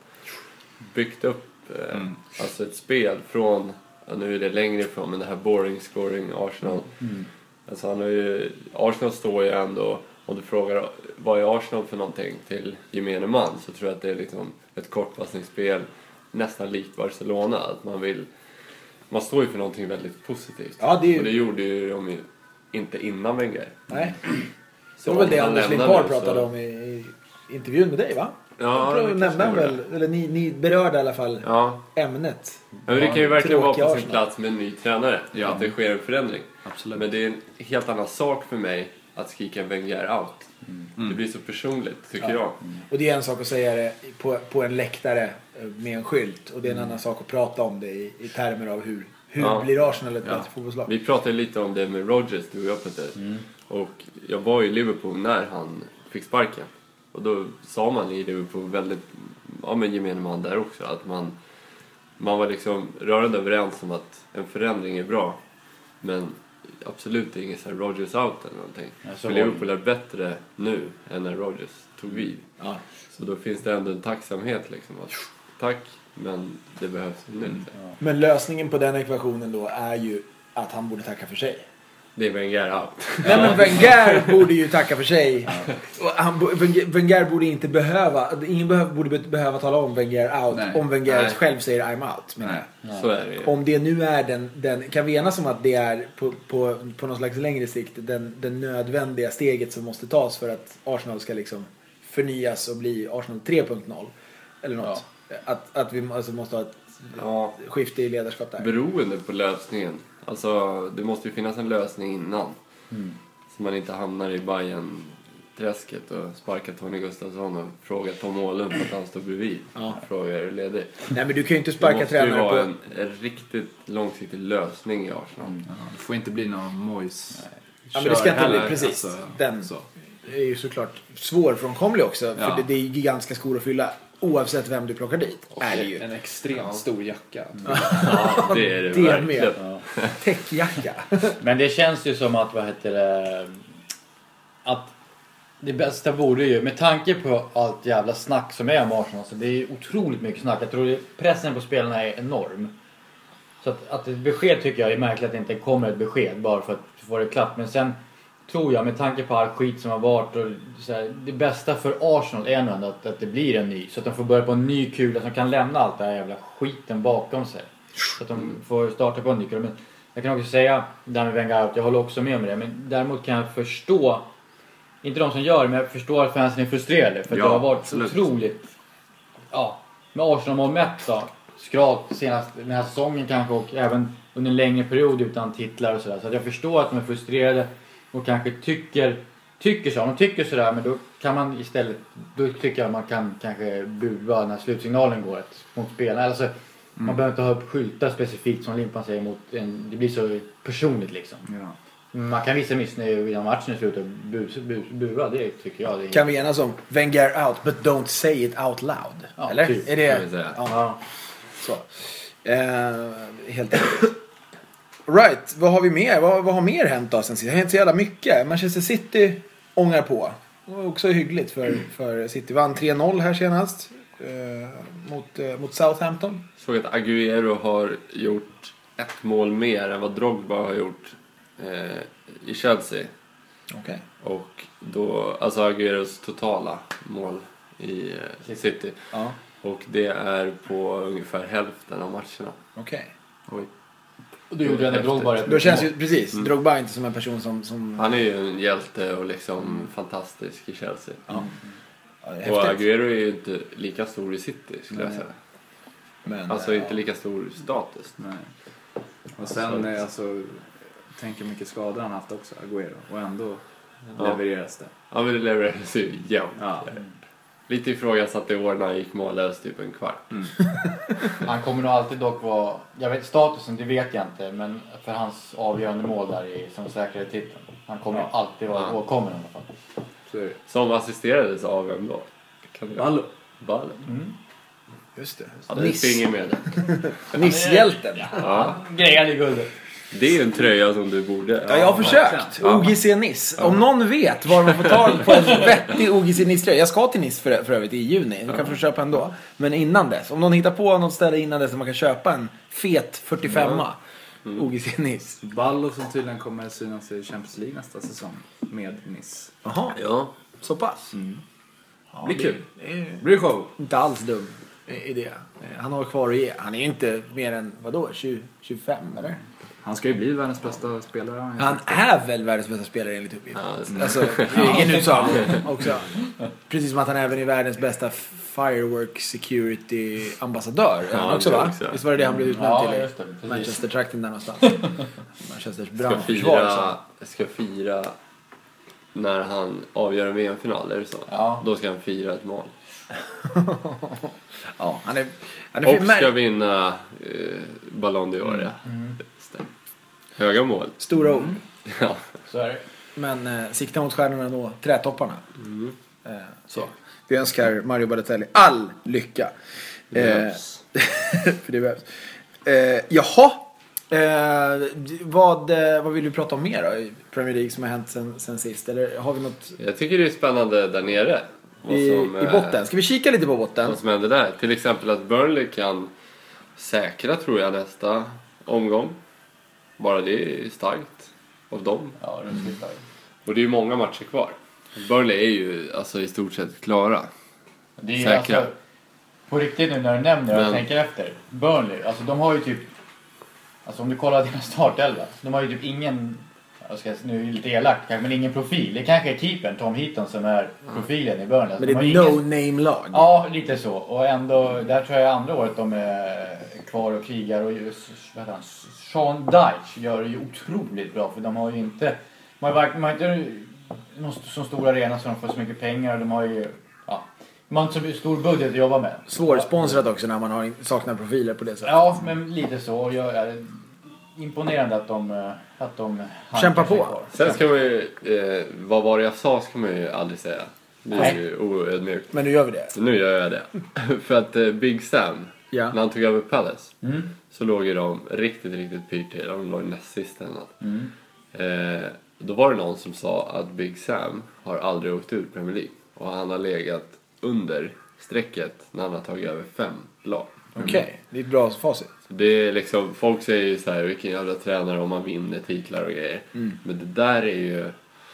Byggt upp eh, Mm. alltså ett spel från, ja, nu är det längre ifrån, men det här boring scoring Arsenal. Mm. Alltså han har ju, Arsenal står ju ändå, om du frågar vad är Arsenal för någonting till gemene man, så tror jag att det är liksom ett kortpassningsspel nästan likt Barcelona. Att man vill, man står ju för någonting väldigt positivt. Ja, det är ju- Och det gjorde ju de ju inte innan Wenger. Nej. Så Det var väl om det han Anders lämnar Limpar nu pratade så- om i, i intervjun med dig, va? Ja, Jag det nämnde kanske han gjorde. väl, eller ni, ni berörde i alla fall Ja, ämnet. men det kan ju verkligen vara Tråkiga på sin Arsenal. plats med en ny tränare. Ja. Att det sker en förändring. Absolut. Men det är en helt annan sak för mig att skrika Wenger out. Det blir så personligt, tycker jag. Och det är en sak att säga det på, på en läktare eh, med en skylt. Och det är en annan sak att prata om det i, i termer av hur, hur Ja. blir Arsenal ett Ja. bättre fotbollslag. Vi pratade lite om det med Rodgers, du och jag Peter. Och jag var i Liverpool när han fick sparken. Och då sa man i Liverpool väldigt, ja men gemene man där också, att man, man var liksom rörande överens om att en förändring är bra. Men absolut inget så här Rodgers out eller någonting. Ja, så För var Liverpool är bättre nu än när Rodgers tog vid. Ja. Så då finns det ändå en tacksamhet liksom. Att, tack, men det behövs nytt. Men lösningen på den ekvationen då är ju att han borde tacka för sig. Det är Wenger out. Nej, men Wenger borde ju tacka för sig. Och han, bo- Wenger- Wenger borde inte behöva, ingen behöv, borde be- behöva tala om Wenger out. Nej. Om Wenger Nej. själv säger I'm out. menar jag. Nej. Så är det ju. Om det nu är den, den, kan vi enas om att det är på, på, på någon slags längre sikt den, den nödvändiga steget som måste tas för att Arsenal ska liksom förnyas och bli Arsenal tre punkt noll eller något. Att, att vi alltså måste ha ett Ja. skifte i ledarskap där. Beroende på lösningen. Alltså, det måste ju finnas en lösning innan. Så man inte hamnar i Bayern-träsket och sparkar Tony Gustafsson och frågar Tom Åhlund för att han står bredvid. Ja. Frågar är du ledig? Nej, men du kan ju inte Det sparka måste ju tränare vara på... en, en riktigt långsiktig lösning i Arsenal. Ja, det får inte bli någon Moise. Ja, men det ska inte bli Kör precis. heller, Den så. är ju såklart svårfrånkomlig också. För Ja. det, det är ju gigantiska skor att fylla oavsett vem du plockar dit. Är det ju. En extremt stor jacka. Ja, det är det, Det verkligen. med. Täckjacka. Men det känns ju som att, vad heter det, att det bästa vore ju, med tanke på allt jävla snack som är om Arsenal, så det är ju otroligt mycket snack. Jag tror det, pressen på spelarna är enorm. Så att, att ett besked tycker jag är märkligt att det inte kommer ett besked bara för att få det klart. Men sen tror jag, med tanke på all skit som har varit, och så här, det bästa för Arsenal är nog ändå att, att det blir en ny. Så att de får börja på en ny kula som kan lämna allt det här jävla skiten bakom sig. Så att de får starta på en ny kula. Men jag kan också säga, där med Wenger out, jag håller också med om det. Men däremot kan jag förstå, inte de som gör det, men jag förstår att fansen är frustrerade. För att Ja, det har varit absolut. otroligt, ja, med Arsenal-mål mätt då, skralt senast den här säsongen kanske, och även under en längre period utan titlar och sådär. Så att jag förstår att de är frustrerade och kanske tycker, tycker så. Om de tycker sådär, men då kan man istället, då tycker jag att man kan kanske bua när slutsignalen går ett, mot spelarna. Alltså, man behöver inte ha upp skyltar specifikt som Limpan säger mot en, det blir så personligt liksom. Ja. Man kan visa missnöje innan matchen är slut och bu, bu, bua, det tycker jag. Det är Kan vi enas om Wenger out, but don't say it out loud? Ja, Eller? typ, är det... kan vi säga. Ja, Ja. så. Eh, helt enkelt. Right, vad har vi mer? Vad, vad har mer hänt då sen sist? Det har hänt så jävla mycket. Manchester City ångar på. Det var också hyggligt för, för City. Vann tre noll här senast. Eh, mot, eh, mot Southampton. Såg att Agüero har gjort ett mål mer än vad Drogba har gjort eh, i Chelsea. Okej. Och då, alltså Agüeros totala mål i eh, City. Ja, Och det är på ungefär hälften av matcherna. okej. Oj. Och då gjorde han det Drogba rätt. Då känns ju, precis, mm. Drogba är inte som en person som... som... Han är ju en hjälte och liksom mm. fantastisk i Chelsea. Ja. Ja, och Aguero är ju inte lika stor i City, skulle jag säga. Men, alltså ja. inte lika stor status. Nej. Och sen är alltså... Tänker mycket skador han haft också, Aguero. Och ändå ja. levereras det. Ja, men det levereras ju jämnt. Ja. Lite ifrågasatt i år när han gick mållös typ en kvart. Mm. Han kommer nog alltid dock vara... Jag vet statusen, det vet jag inte. Men för hans avgörande mål där i, som säkrade titeln. Han kommer ja. alltid vara ja. åkommen i alla fall. Så är det. Som assisterades av vem då? Ballo. Ballo. Mm. Just det. Ja, det är finger med det. Nisshjälten. Ja. Grejade i guldet. Det är en tröja som du borde... Ja, jag har försökt. Ja. O G C Niss. Om någon vet var man får tag på en vettig O G C Niss-tröja. Jag ska till Niss för, för övrigt i juni. Du kan få köpa ändå. Men innan dess. Om någon hittar på något ställe innan dess som man kan köpa en fet fyrtiofem mm. O G C Niss. Ballo som tydligen kommer synas i Champions League nästa säsong med Niss. Jaha. Ja. Så pass. Mm. Ja, blir kul. Det är, blir show. Inte alls dum idé. Han har kvar att ge. Han är ju inte mer än, vadå, tjugo, tjugofem eller? Han ska ju bli världens bästa spelare. Han är väl världens bästa spelare enligt uppgift. Ja, alltså, ingen utsago också. Precis som att han även är världens bästa firework security ambassadör. Ja, också va? Också. Visst var det det han blev utnämnd ja, till i Manchester-trakten där någonstans. Manchesters ska brandförsvar. fira, ska fira när han avgör en V M-final, är det så? Ja. Då ska han fira ett mål. Ja, han är, han är och ska vinna eh, Ballon d'Or, mm. ja. Mm. Höga mål. Stora ord. Mm. Ja. Så är det. Men eh, sikta mot stjärnorna då. Trätopparna. Mm. Eh, så. Vi önskar Mario Balotelli all lycka. Eh, för det behövs. Eh, jaha. Eh, vad, vad vill du prata om mer då i Premier League som har hänt sen, sen sist? Eller har vi något... Jag tycker det är spännande där nere. I, som, i botten. Ska vi kika lite på botten? Vad som händer där. Till exempel att Burnley kan säkra, tror jag, nästa omgång. Bara det är starkt av dem. Ja, det är starkt. Och det är ju många matcher kvar. Burnley är ju alltså i stort sett klara. Det är säkra. Alltså, på riktigt nu när du nämner och Men... tänker efter. Burnley, alltså de har ju typ... Alltså om du kollar deras startelva. De har ju typ ingen... Jag ska nu är lite elakt kanske, men ingen profil. Det kanske är keepern, Tom Heaton, som är profilen i Burnley. Men det är ett no-name-lag. Ja, lite så. Och ändå, där tror jag andra året de är kvar och krigar. Och just, vad heter han? Sean Dyche gör det ju otroligt bra. För de har ju inte... De har, de har inte någon så stor arena så de får så mycket pengar. De har ju... Ja, de har inte så stor budget att jobba med. Svårsponsrat också när man har saknar profiler på det sättet. Ja, men lite så. Jag är imponerande att de... Att de kämpar på. Sen ska man ju... Eh, vad var det jag sa ska man ju aldrig säga. Det är ju oödmjukt. Men nu gör vi det. Nu gör jag det. För att eh, Big Sam, ja. när han tog över Palace, mm. så låg ju de riktigt, riktigt pyrt till. De låg näst sist eller något. Mm. Eh, då var det någon som sa att Big Sam har aldrig åkt ur Premier League. Och han har legat under strecket när han har tagit över fem lag. Okej, okay. Det är ett bra facit. Det är liksom, folk säger ju så här, vilken jävla tränare om man vinner titlar och grejer. Mm. Men det där är ju...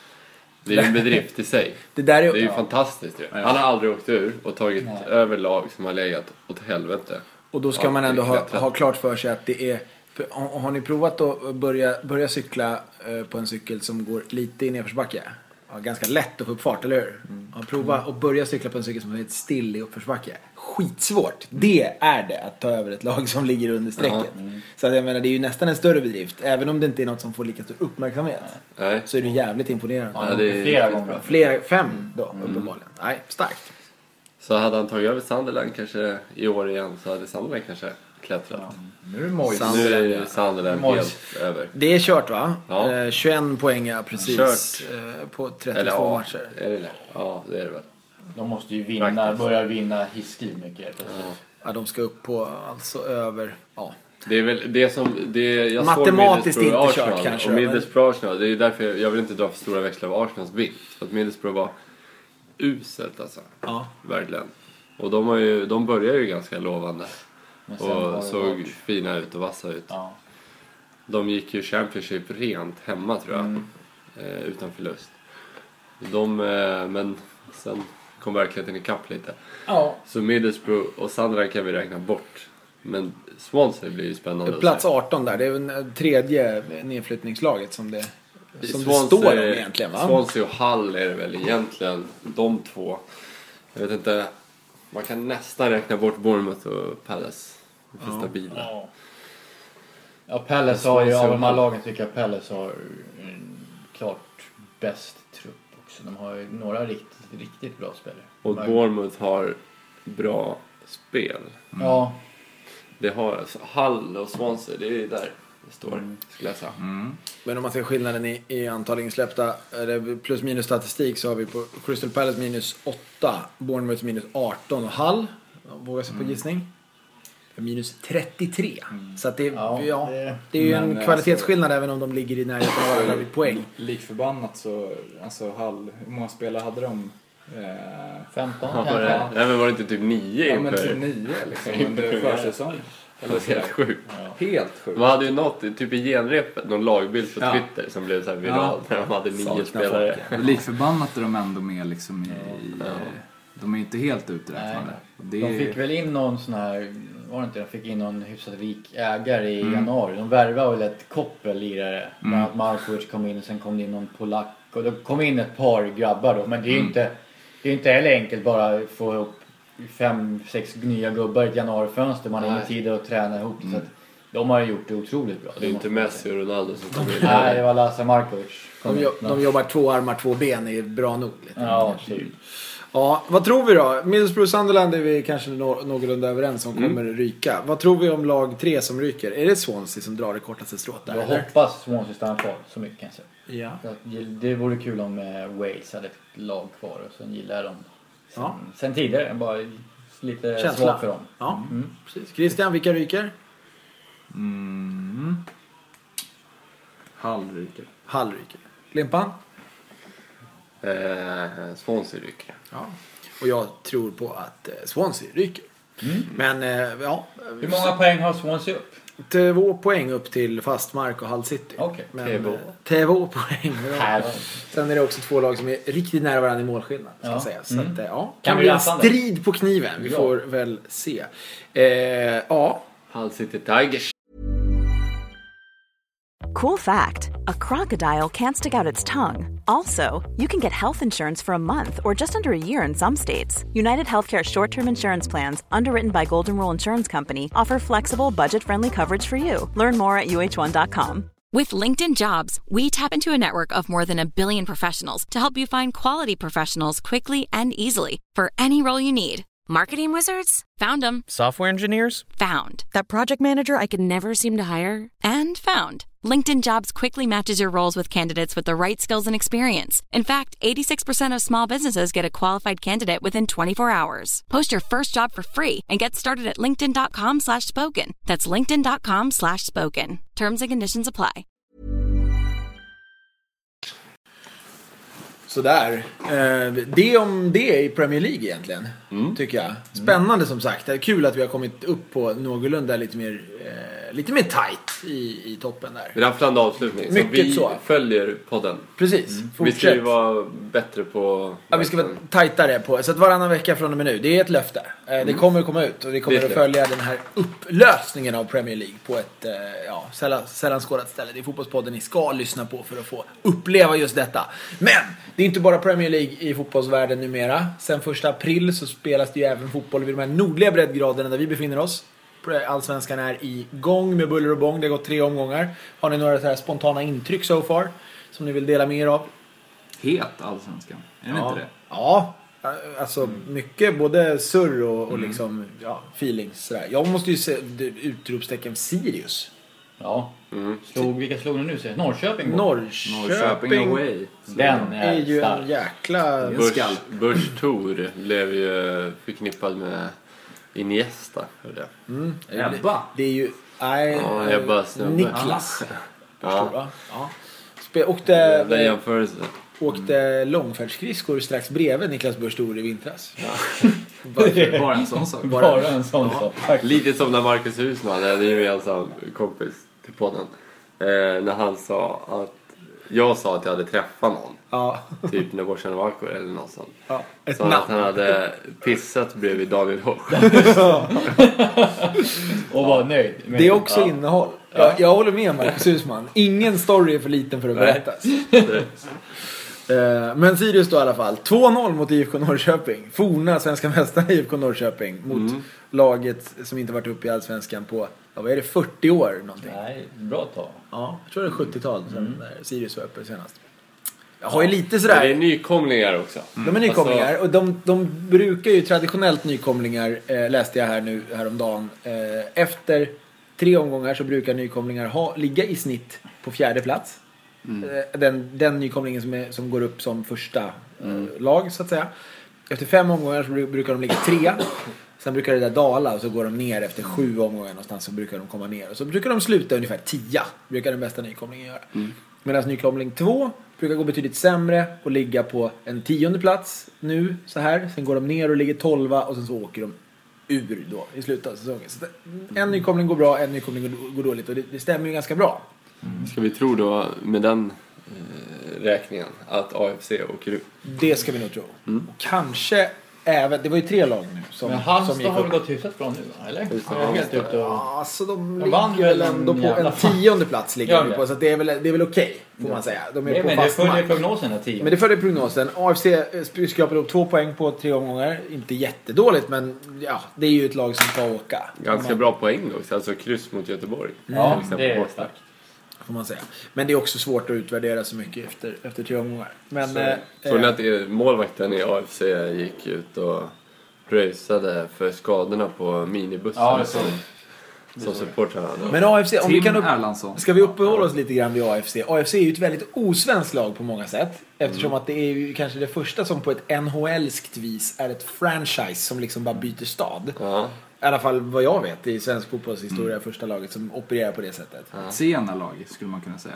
Det är ju en bedrift i sig. Det, där är, det är ju ja. fantastiskt ju. Han har aldrig åkt ur och tagit Nej. över lag som har legat åt helvete. Och då ska ja, man ändå ha, ha klart för sig att det är... Har ni provat att börja, börja cykla på en cykel som går lite i nedförsbacke? Ja, ganska lätt att få upp fart, eller hur? Mm. Ja, prova att börja cykla på en cykel som är ett still i uppförsbacke. Skitsvårt. Det är det att ta över ett lag som ligger under strecket. Mm. Så att jag menar, det är ju nästan en större bedrift. Även om det inte är något som får lika stor uppmärksamhet. Nej. Så är det jävligt imponerande. Ja, det är flera gånger. Flera, fem då, mm. uppenbarligen. Nej, starkt. Så hade han tagit över Sunderland kanske i år igen, så hade Sunderland kanske klättrat. Ja. Nu är det Moise. Nu är det Sunderland helt över. Det är kört, va? Ja. Eh, tjugoen poäng precis kört. Eh, på trettiotvå Eller, ja, matcher. Är det det? Ja, det är det väl. De måste ju vinna, Praktiskt. börja vinna hiskigt mycket. Ja. Ja, de ska upp på alltså över... Ja. Det är väl det som... Det, jag matematiskt inte Arsenal, kört kanske. Och Middlesbrough Arsenal, det är därför jag, jag vill inte dra för stora växlar av Arsenals vinst. För att Middlesbrough var uselt alltså. Ja. Verkligen. Och de, har ju, de börjar ju ganska lovande. Och såg varit... fina ut och vassa ut. Ja. De gick ju Championship rent hemma, tror jag. Mm. Eh, utan förlust. De, eh, men sen kom verkligheten i kapp lite. Ja. Så Middlesbrough och Sunderland kan vi räkna bort. Men Swansea blir ju spännande. Plats arton där, det är den tredje nedflyttningslaget som det, som Swansea, det står om egentligen, va? Swansea och Hull är det väl egentligen de två. Jag vet inte, man kan nästan räkna bort Bournemouth och Palace för ja. stabila. Ja, ja Palace har ju, av de här lagen tycker jag Palace har en klart bäst trupp också. De har ju några riktigt, riktigt bra spelare. Och Bournemouth har bra spel. Mm. Ja. Det har alltså, Hull och Swansea, det är där det står, mm. skulle jag säga. Mm. Men om man ser skillnaden i, i antal insläppta, plus minus statistik, så har vi på Crystal Palace minus åtta, Bournemouth minus arton och Hull, vågar sig på mm. gissning, minus trettiotre. Mm. Så att det, ja, ja, det, det är ju en kvalitetsskillnad alltså, även om de ligger i närheten av varandra vid poäng. Likförbannat så, alltså Hull, hur många spelare hade de? femton ja, var det, nej men var det inte typ nio? Ja men typ nio liksom under försäsong. Eller helt sjukt. Ja. Helt sjukt. Man hade ju något typ i genrepet, någon lagbild på Twitter ja. som blev så här viral ja. när de hade nio Sakna spelare. Likförbannat är de ändå med liksom i, ja. de är inte helt uträknade. Det... De fick väl in någon sån här, var det inte, de fick in någon hyfsat rik ägare i mm. januari. De värvade väl ett koppellirare. Mm. Att Markovic kom in och sen kom det in någon polack. Och det kom in ett par grabbar då. Men det är ju mm. inte, det är inte heller enkelt bara att få ihop fem, sex nya gubbar i ett januarifönster. Man har ingen tid att träna ihop. Mm. Så att de har gjort det otroligt bra. Det är inte Messi och Ronaldo som kommer in. Nej, det var Lasse Markovic. De, jo, de jobbar två armar, två ben är bra nog. Lite. Ja, typ. Ja, vad tror vi då? Middlesbrough Sunderland är vi kanske nå- någorlunda överens om kommer mm. ryka. Vad tror vi om lag tre som ryker? Är det Swansea som drar det kortaste strået där? Jag eller? hoppas Swansea stannar kvar så mycket kanske. Ja. Det vore kul om Wales hade ett lag kvar och sen gillar de sen, ja. sen tidigare. Bara lite Känsla. svårt för dem. Ja, mm. precis. Christian, vilka ryker? Mm. Hull ryker. Hull ryker. Limpan? Eh, Swansea ryker. Ja. Och jag tror på att eh, Swansea ryker. Mm. Men eh, ja. Hur många poäng har Swansea upp? Två poäng upp till Fastmark och Hull City. Okej. Okay. Två poäng. Ja. Sen är det också två lag som är riktigt nära varandra i målskillnad. Ska ja. säga. Så mm. att, ja. Kan, kan bli en strid på kniven. Vi ja. får väl se. Eh, ja. Hull City Tigers. Cool fact, a crocodile can't stick out its tongue. Also, you can get health insurance for a month or just under a year in some states. United Healthcare short-term insurance plans, underwritten by Golden Rule Insurance Company, offer flexible, budget-friendly coverage for you. Learn more at U H one dot com. With LinkedIn Jobs, we tap into a network of more than a billion professionals to help you find quality professionals quickly and easily for any role you need. Marketing wizards? Found them. Software engineers? Found. That project manager I could never seem to hire? And found. LinkedIn Jobs quickly matches your roles with candidates with the right skills and experience. In fact, eighty-six percent of small businesses get a qualified candidate within twenty-four hours. Post your first job for free and get started at linkedin dot com slash spoken. That's linkedin dot com slash spoken. Terms and conditions apply. Sådär. Eh, det om det i Premier League egentligen, mm. tycker jag. Spännande som sagt. Det är kul att vi har kommit upp på någorlunda lite mer, eh, lite mer tight i, i toppen där. Rafflande avslutning. Mycket så vi så. följer podden. Precis. Mm. Vi ska ju vara bättre på... Ja, vi ska vara tajtare på. Så att varannan vecka från och med nu. Det är ett löfte. Eh, det mm. kommer att komma ut. Och vi kommer att följa den här upplösningen av Premier League på ett eh, ja, sällan, sällan skådat ställe. Det är fotbollspodden ni ska lyssna på för att få uppleva just detta. Men det är inte bara Premier League i fotbollsvärlden numera. Sen första april så spelas det ju även fotboll vid de här nordliga breddgraderna där vi befinner oss. Allsvenskan är igång med buller och bång. Det har gått tre omgångar. Har ni några så här spontana intryck so far som ni vill dela med er av? Het Allsvenskan, är det ja. inte det? Ja, alltså mm. mycket både surr och, och mm. liksom, ja, feelings. Sådär. Jag måste ju se utropstecken Sirius. Ja, mm. slog, vilka slog ni nu? Säger? Norrköping? Norrköping, Norrköping away. Den är, är ju stark. En jäkla... Börs, Börs Tor blev ju förknippad med Iniesta. Det. Mm. Ebba. Det är ju... Nej, ja, Ebba, Niklas. Ja. Ja. Ja. Spe, åkte, det jämförelse. åkte långfärdsskridskor strax bredvid Niklas Börs Tor i vintras. Ja. bara, bara en sån sak. Bara, bara en sån ja. sak. Lite som när Marcus Husman, det är ju en sån kompis till podden, eh, när han sa att jag sa att jag hade träffat någon. Ja. Typ Nebojsa Novakovic eller något sånt. Ja, ett Så att namn. han hade pissat bredvid Daniel Hoch. Och var nöjd. med Det är också Ja. innehåll. Jag, jag håller med Marcus Husman. Ingen story är för liten för att berättas. Eh, Men Sirius då i alla fall. två noll mot I F K Norrköping. Forna svenska mästare I F K Norrköping. Mot Mm. laget som inte varit uppe i Allsvenskan på, ja, vad är det, fyrtio år någonting. Nej, bra tag. Ja, jag tror det är sjuttiotal sedan när Sirius var uppe senast. Jag har ju lite Det sådär. är nykomlingar också. De är nykomlingar Alltså- och de, de brukar ju traditionellt nykomlingar, eh, läste jag här nu häromdagen. Eh, efter tre omgångar så brukar nykomlingar ha, ligga i snitt på fjärde plats. Eh, den, den nykomlingen som, är, som går upp som första eh, lag så att säga. Efter fem omgångar så bru- brukar de ligga trea. Sen brukar det där dala och så går de ner efter sju omgångar någonstans, så brukar de komma ner. Och så brukar de sluta ungefär tia, brukar den bästa nykomlingen göra. Mm. Medan nykomling två brukar gå betydligt sämre och ligga på en tionde plats nu så här. Sen går de ner och ligger tolva och sen så åker de ur då i slutet av säsongen. Så det, en nykomling går bra, en nykomling går, går dåligt och det, det stämmer ju ganska bra. Ska vi tro då med den eh, räkningen att A F C åker ut? Det ska vi nog tro. Och kanske även, det var ju tre lag nu som, Men som Halmstad gick har väl upp. gått hyfsat bra nu, va? Eller? Just det, Jag är helt Halmstad. ute och... Ja, så de De vann ligger väl väl ändå en på jävla en fan. tionde plats ligger Gör de det? på. Så att det är väl, det är väl okej, får man säga. De är Nej, på men det fast följer mark. prognosen här tio. Men det följer prognosen. A F C skrapade upp två poäng på tre omgångar. Inte jättedåligt, men ja, det är ju ett lag som ska åka. Ganska man, bra poäng också, alltså kryss mot Göteborg. Ja, Till exempel det är borta. starkt. får man säga. Men det är också svårt att utvärdera så mycket efter, efter tre omgångar. Men, Så, eh, Såg ni eh, att det- målvakten i A F C gick ut och pröjsade för skadorna på minibussen Ja, det såg som, jag. som supportrarna hade? men A F C, om vi Tim kan upp, Erlandsson. ska vi uppehålla oss lite grann vid A F C? A F C är ju ett väldigt osvenskt lag på många sätt. Eftersom att det är ju kanske det första som på ett N H L-skt vis är ett franchise som liksom bara byter stad. Ja. I alla fall vad jag vet i svensk fotbollshistoria första laget som opererar på det sättet. Sena lag skulle man kunna säga.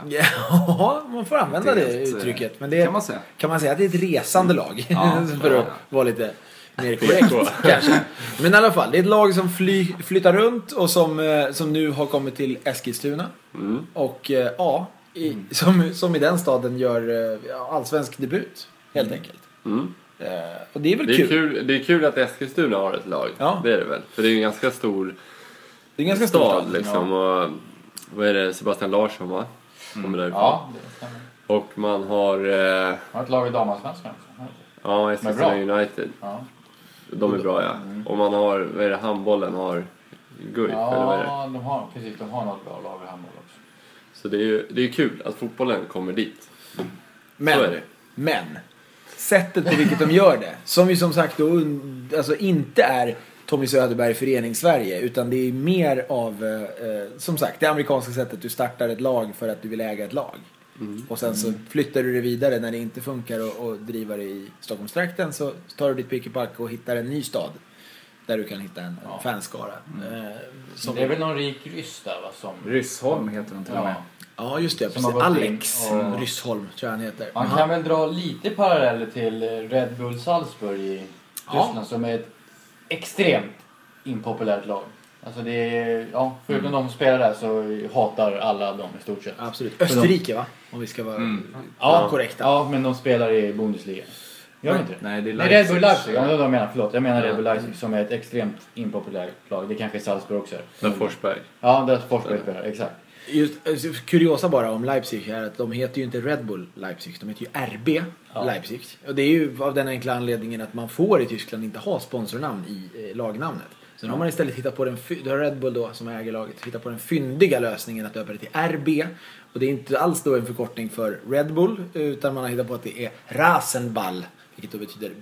Ja, man får använda det, Det är ett, uttrycket. Men det kan man säga. Kan man säga att det är ett resande lag? Ja, för att ja. vara lite mer korrekt kanske. Men i alla fall, det är ett lag som fly, flyttar runt och som, eh, som nu har kommit till Eskilstuna. Mm. Och eh, ja, i, som, som i den staden gör eh, ja, allsvensk debut helt enkelt. Mm. Eh, och det är väl Det, är kul. kul, det är kul att Eskilstuna har ett lag. Ja. Det är det väl. För det är ju en ganska stor Det är en ganska stor stad stad. liksom. Och, vad är det? Sebastian Larsson va? Kommer därifrån. Ja, det stämmer. Och man har eh, Har ett lag i damallsvenskan också. ja, Eskilstuna Men bra. United. Ja. De är bra ja. Och man har, vad är det, handbollen har Guif eller vad är det? Ja, de har, precis. De har något bra lag i handboll också. Så det är ju det är ju kul att fotbollen kommer dit. Men, Så är det. men sättet på vilket de gör det, som ju som sagt då, un- alltså inte är Tommy Söderberg förenings-Sverige, utan det är mer av eh, som sagt det amerikanska sättet. Du startar ett lag för att du vill äga ett lag. Och sen så flyttar du det vidare när det inte funkar och, och driver det i Stockholmstrakten, så tar du ditt pick och pack och hittar en ny stad där du kan hitta en Ja. fanskara. Eh, som, Det är väl någon rik ryss där va? Som... Ryssholm heter den till och med. Ja. ja just det, som har precis. gått in Alex och- Ryssholm tror jag han heter. Man kan väl dra lite paralleller till Red Bull Salzburg i Ja. Tyskland som är ett extremt impopulärt lag. Alltså det är, ja, förutom Mm. de som spelar där så hatar alla dem i stort sett. Absolut. Österrike va? Om vi ska vara Ja, korrekta. Ja, men de spelar i Bundesliga. Gör de inte det? Nej, det är Nej, Red Bull Leipzig. Leipzig. Ja, det var det jag menar. Förlåt. Jag menar Red Bull Leipzig som är ett extremt impopulärt lag. Det kanske är Salzburg också är. Där Forsberg. Ja, där Forsberg spelar. Exakt. Just, alltså, kuriosa bara om Leipzig är att de heter ju inte Red Bull Leipzig, de heter ju R B Ja. Leipzig. Och det är ju av den enkla anledningen att man får i Tyskland inte ha sponsornamn i eh, lagnamnet. Så nu har man istället hittat på den, fy- då har Red Bull då som äger laget hittat på den fyndiga lösningen att döpa det till R B. Och det är inte alls då en förkortning för Red Bull, utan man har hittat på att det är Rasenball, vilket då betyder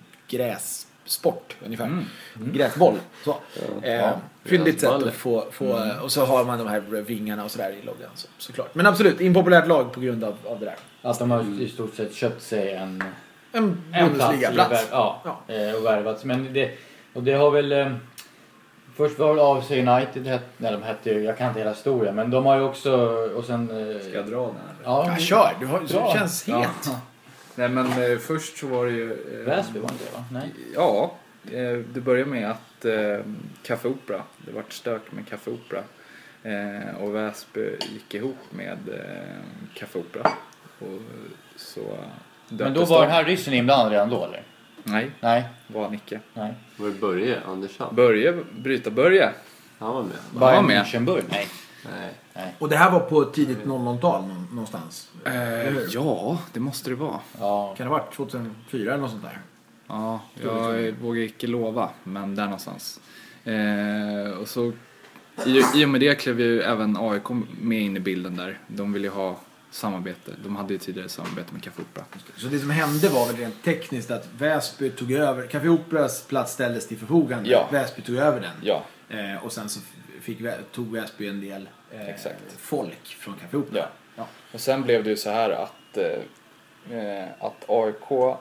grässport ungefär. Gräsboll. Så. Eh, fyndigt sätt att få, få och så har man de här vingarna och sådär i loggan så, såklart. Men absolut, impopulärt lag på grund av, av det där. Att de har i stort sett köpt sig en, En en plats. i Bundesliga-plats. vär- Ja, Ja. eh, och värvats. Men det, och det har väl... eh, Först var det A F C United, het- nej de hette ju, jag kan inte hela historien, men de har ju också, och sen... eh, Ska jag dra den här? Ja, Ja, kör, du, har, du Bra. känns Ja. het. Nej men eh, först så var det ju... Eh, Väsby var inte det va? Nej. Ja, eh, det började med att eh, Café Opera, det vart stök med Café Opera. Eh, och Väsby gick ihop med eh, Café Opera. Och så Men döptes då var de. den här ryssen inblandad redan då eller? Nej, Nej. var han icke. Nej. Var det Börje Andersson? Börje, bryta Börje. Han var med. Bayern med. Münchenburg? Nej. Nej. Och det här var på tidigt noll noll-tal nå- någonstans. Eh, ja, det måste det vara. Ja. Kan det ha varit tjugohundrafyra eller något sånt där? Ja, jag vågar inte lova, men där någonstans. Eh, och så i, i och med det klev ju även A I K med in i bilden där. De ville ju ha samarbete. De hade ju tidigare samarbete med Café Opera. Så det som hände var väl rent tekniskt att Väsby tog över, Café Operas plats ställdes till förfogande. Ja. Väsby tog över den. Ja, Eh, och sen så fick, Vä- tog Väsby en del eh, Exakt. folk från Café Opera. Ja. Ja. och sen blev det ju så här att, eh, att A I K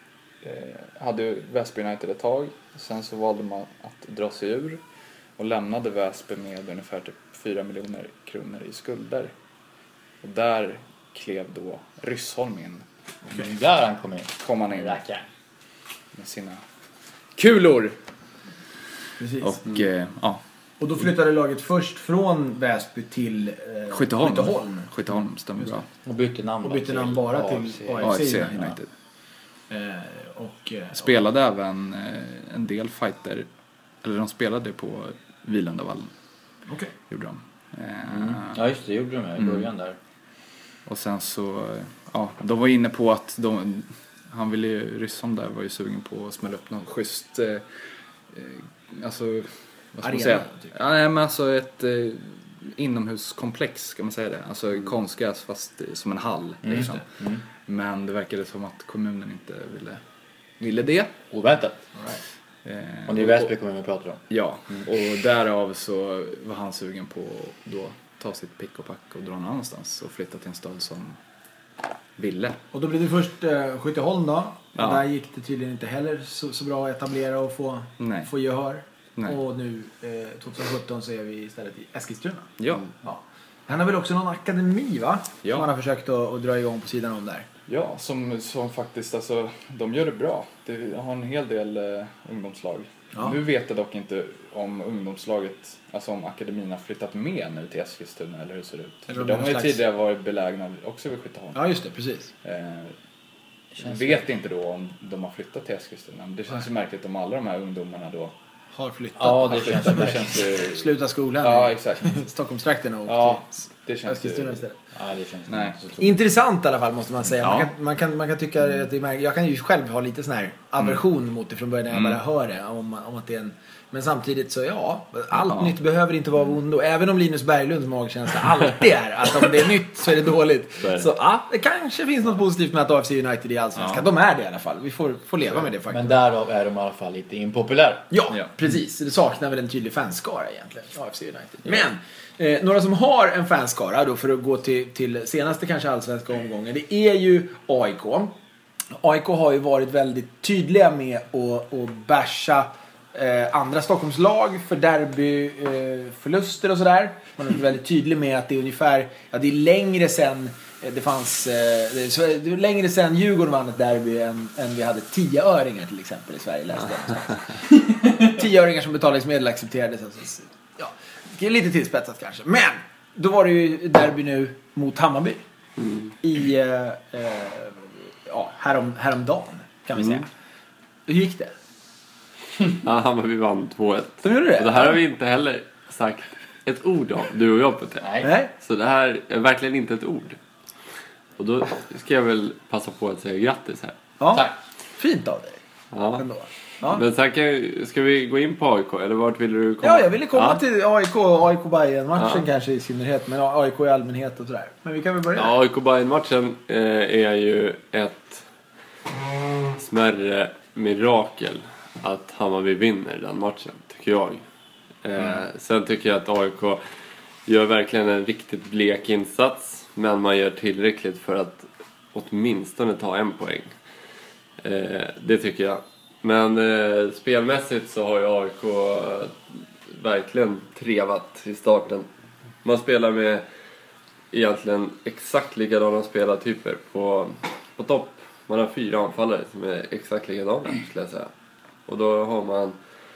eh, hade ju Väsby United ett tag. Sen så valde man att dra sig ur och lämnade Väsby med ungefär typ fyra miljoner kronor i skulder. Och där klev då Ryssholm in. Det är där han kom in. Kom han in Rackaren. med sina kulor. Precis. Och eh, ja, Och då flyttade laget först från Väsby till eh, Skytteholm. Skytteholm. Skytteholm stämmer bra. Och bytte namn Och då bytte namn bara till A F C. A F C. A F C United. United. Eh, och, eh, Spelade även eh, en del fighter, eller de spelade på Vilandavallen, Okej. gjorde de. Eh, Mm. Ja just det, gjorde de i början där. Och sen så, eh, ja, de var inne på att de, han ville ju, Ryssholm där var ju sugen på att smälla upp något schysst, eh, eh, alltså, vad ska Arena, man säga? typ. Ja, nej, men alltså ett eh, inomhuskomplex, ska man säga det. Alltså Mm. konstgräs fast eh, som en hall. Liksom. Men det verkade som att kommunen inte ville, ville det. Oväntat. Eh, Och det är Väsby kommun vi pratar om. Ja, och därav så var han sugen på att då ta sitt pick och pack och dra någon annanstans och flytta till en stad som ville. Och då blev det först eh, Skytteholm då. Ja. Där gick det tydligen inte heller så, så bra att etablera och få, Nej. få gehör. Nej. Och nu eh, tjugohundrasjutton så är vi istället i Eskilstuna. Ja, Ja. Han har väl också någon akademi va? Ja. Som han har försökt att, att dra igång på sidan om där. ja som, som faktiskt, alltså, de gör det bra. Det har en hel del eh, ungdomslag. Ja. Nu vet jag dock inte om ungdomslaget, alltså om akademin har flyttat med nu till Eskilstuna eller hur det ser ut. Eller För om de det är har ju någon slags- tidigare varit belägna också vid Skytteholm. Ja just det, precis. Eh, vet inte då om de har flyttat till Eskilstuna. Men det känns ju märkligt om alla de här ungdomarna då Har flyttat. Ja, det känns som det det. känns ju... Sluta skolan Ja, i exakt. Stockholmstrakten och Ja, till det känns Eskilstuna ju... istället. Nej, det känns Nej. inte så troligt. Intressant i alla fall måste man säga. Man, Ja. kan, man, kan, man kan tycka att det är märkligt. Jag kan ju själv ha lite sån här aversion mot det från början när jag bara hör det. Om, om att det är en, men samtidigt så ja, allt Ja. nytt behöver inte vara av ondo. Även om Linus Berglunds magkänsla alltid är att om det är nytt så är det dåligt. Så är det. Så ja, det kanske finns något positivt med att A F C United är allsvenskan. De är det i alla fall. Vi får, får leva med det faktiskt. Men därav är de i alla fall lite impopulära. Ja, Ja. precis. Det saknar väl en tydlig fanskara egentligen, A F C United. Men, eh, några som har en fanskara då för att gå till, till senaste kanske allsvenska omgången, det är ju A I K. A I K har ju varit väldigt tydliga med att, att basha eh, andra Stockholmslag för derbyförluster eh, förluster och sådär. Man är väldigt tydlig med att det är ungefär, ja det är längre sen det fanns, eh, det är det är längre sen Djurgården vann ett derby än, än vi hade tioöringar till exempel i Sverige, läste jag. Tioöringar som betalningsmedel accepterades. Alltså, ja, det är lite tillspetsat kanske. Men då var det ju derby nu mot Hammarby. Mm. I eh, eh, ja, härom, häromdagen kan vi säga. Mm. Hur gick det? Ja, Hammarby vann två ett. De gjorde det? Och det här har vi inte heller sagt ett ord om, du och jag på det. Nej. Nej? Så det här är verkligen inte ett ord. Och då ska jag väl passa på att säga grattis här. Ja. Tack. Fint av dig. Ja. Ändå. Ja. Men sen kan, ska vi gå in på A I K, eller vart vill du komma? Ja, jag ville komma Ja. till A I K, A I K Bayern-matchen Ja. kanske i synnerhet, men A I K i allmänhet och sådär. Men vi kan väl börja där. Ja, A I K Bayern-matchen eh, är ju ett smärre mirakel att Hammarby vinner den matchen, tycker jag. Eh, Sen tycker jag att A I K gör verkligen en riktigt blek insats, men man gör tillräckligt för att åtminstone ta en poäng. Eh, det tycker jag. Men eh, spelmässigt så har ju A I K verkligen trevat i starten. Man spelar med egentligen exakt likadana spelartyper på, på topp. Man har fyra anfallare som är exakt likadana, skulle jag säga. Och då har man...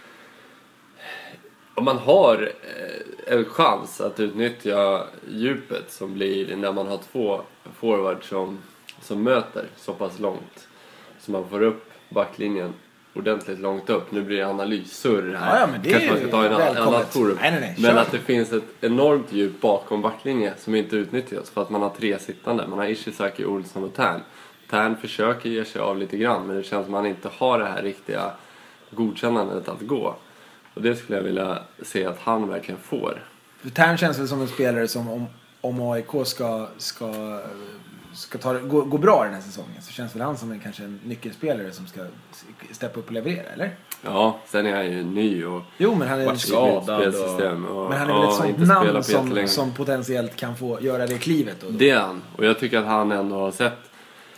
Om man har eh, en chans att utnyttja djupet som blir när man har två forwards som som möter så pass långt. Så man får upp backlinjen ordentligt långt upp. Nu blir det analyssurr här. Ja, ja, men det kanske är man ska ta i en välkommet. annan forum. Nej, nej, nej. Men Kör. att det finns ett enormt djup bakom backlinjen som inte utnyttjas. För att man har tre sittande. Man har Ishizaki, Olsson och Tern. Tern försöker ge sig av lite grann. Men det känns som att man inte har det här riktiga godkännandet att gå. Och det skulle jag vilja se att han verkligen får. Tern känns väl som en spelare som om, om A I K ska, ska, ska ta, gå, gå bra den här säsongen, så känns väl han som en, kanske en nyckelspelare som ska steppa upp och leverera, eller? Ja, sen är han ju ny och Jo, men han är varit skadad. Och, och, men han är väl ja, ett sånt inte spelat namn på som, jättelänge. som potentiellt kan få göra det klivet. Och Det är han. Och jag tycker att han ändå har sett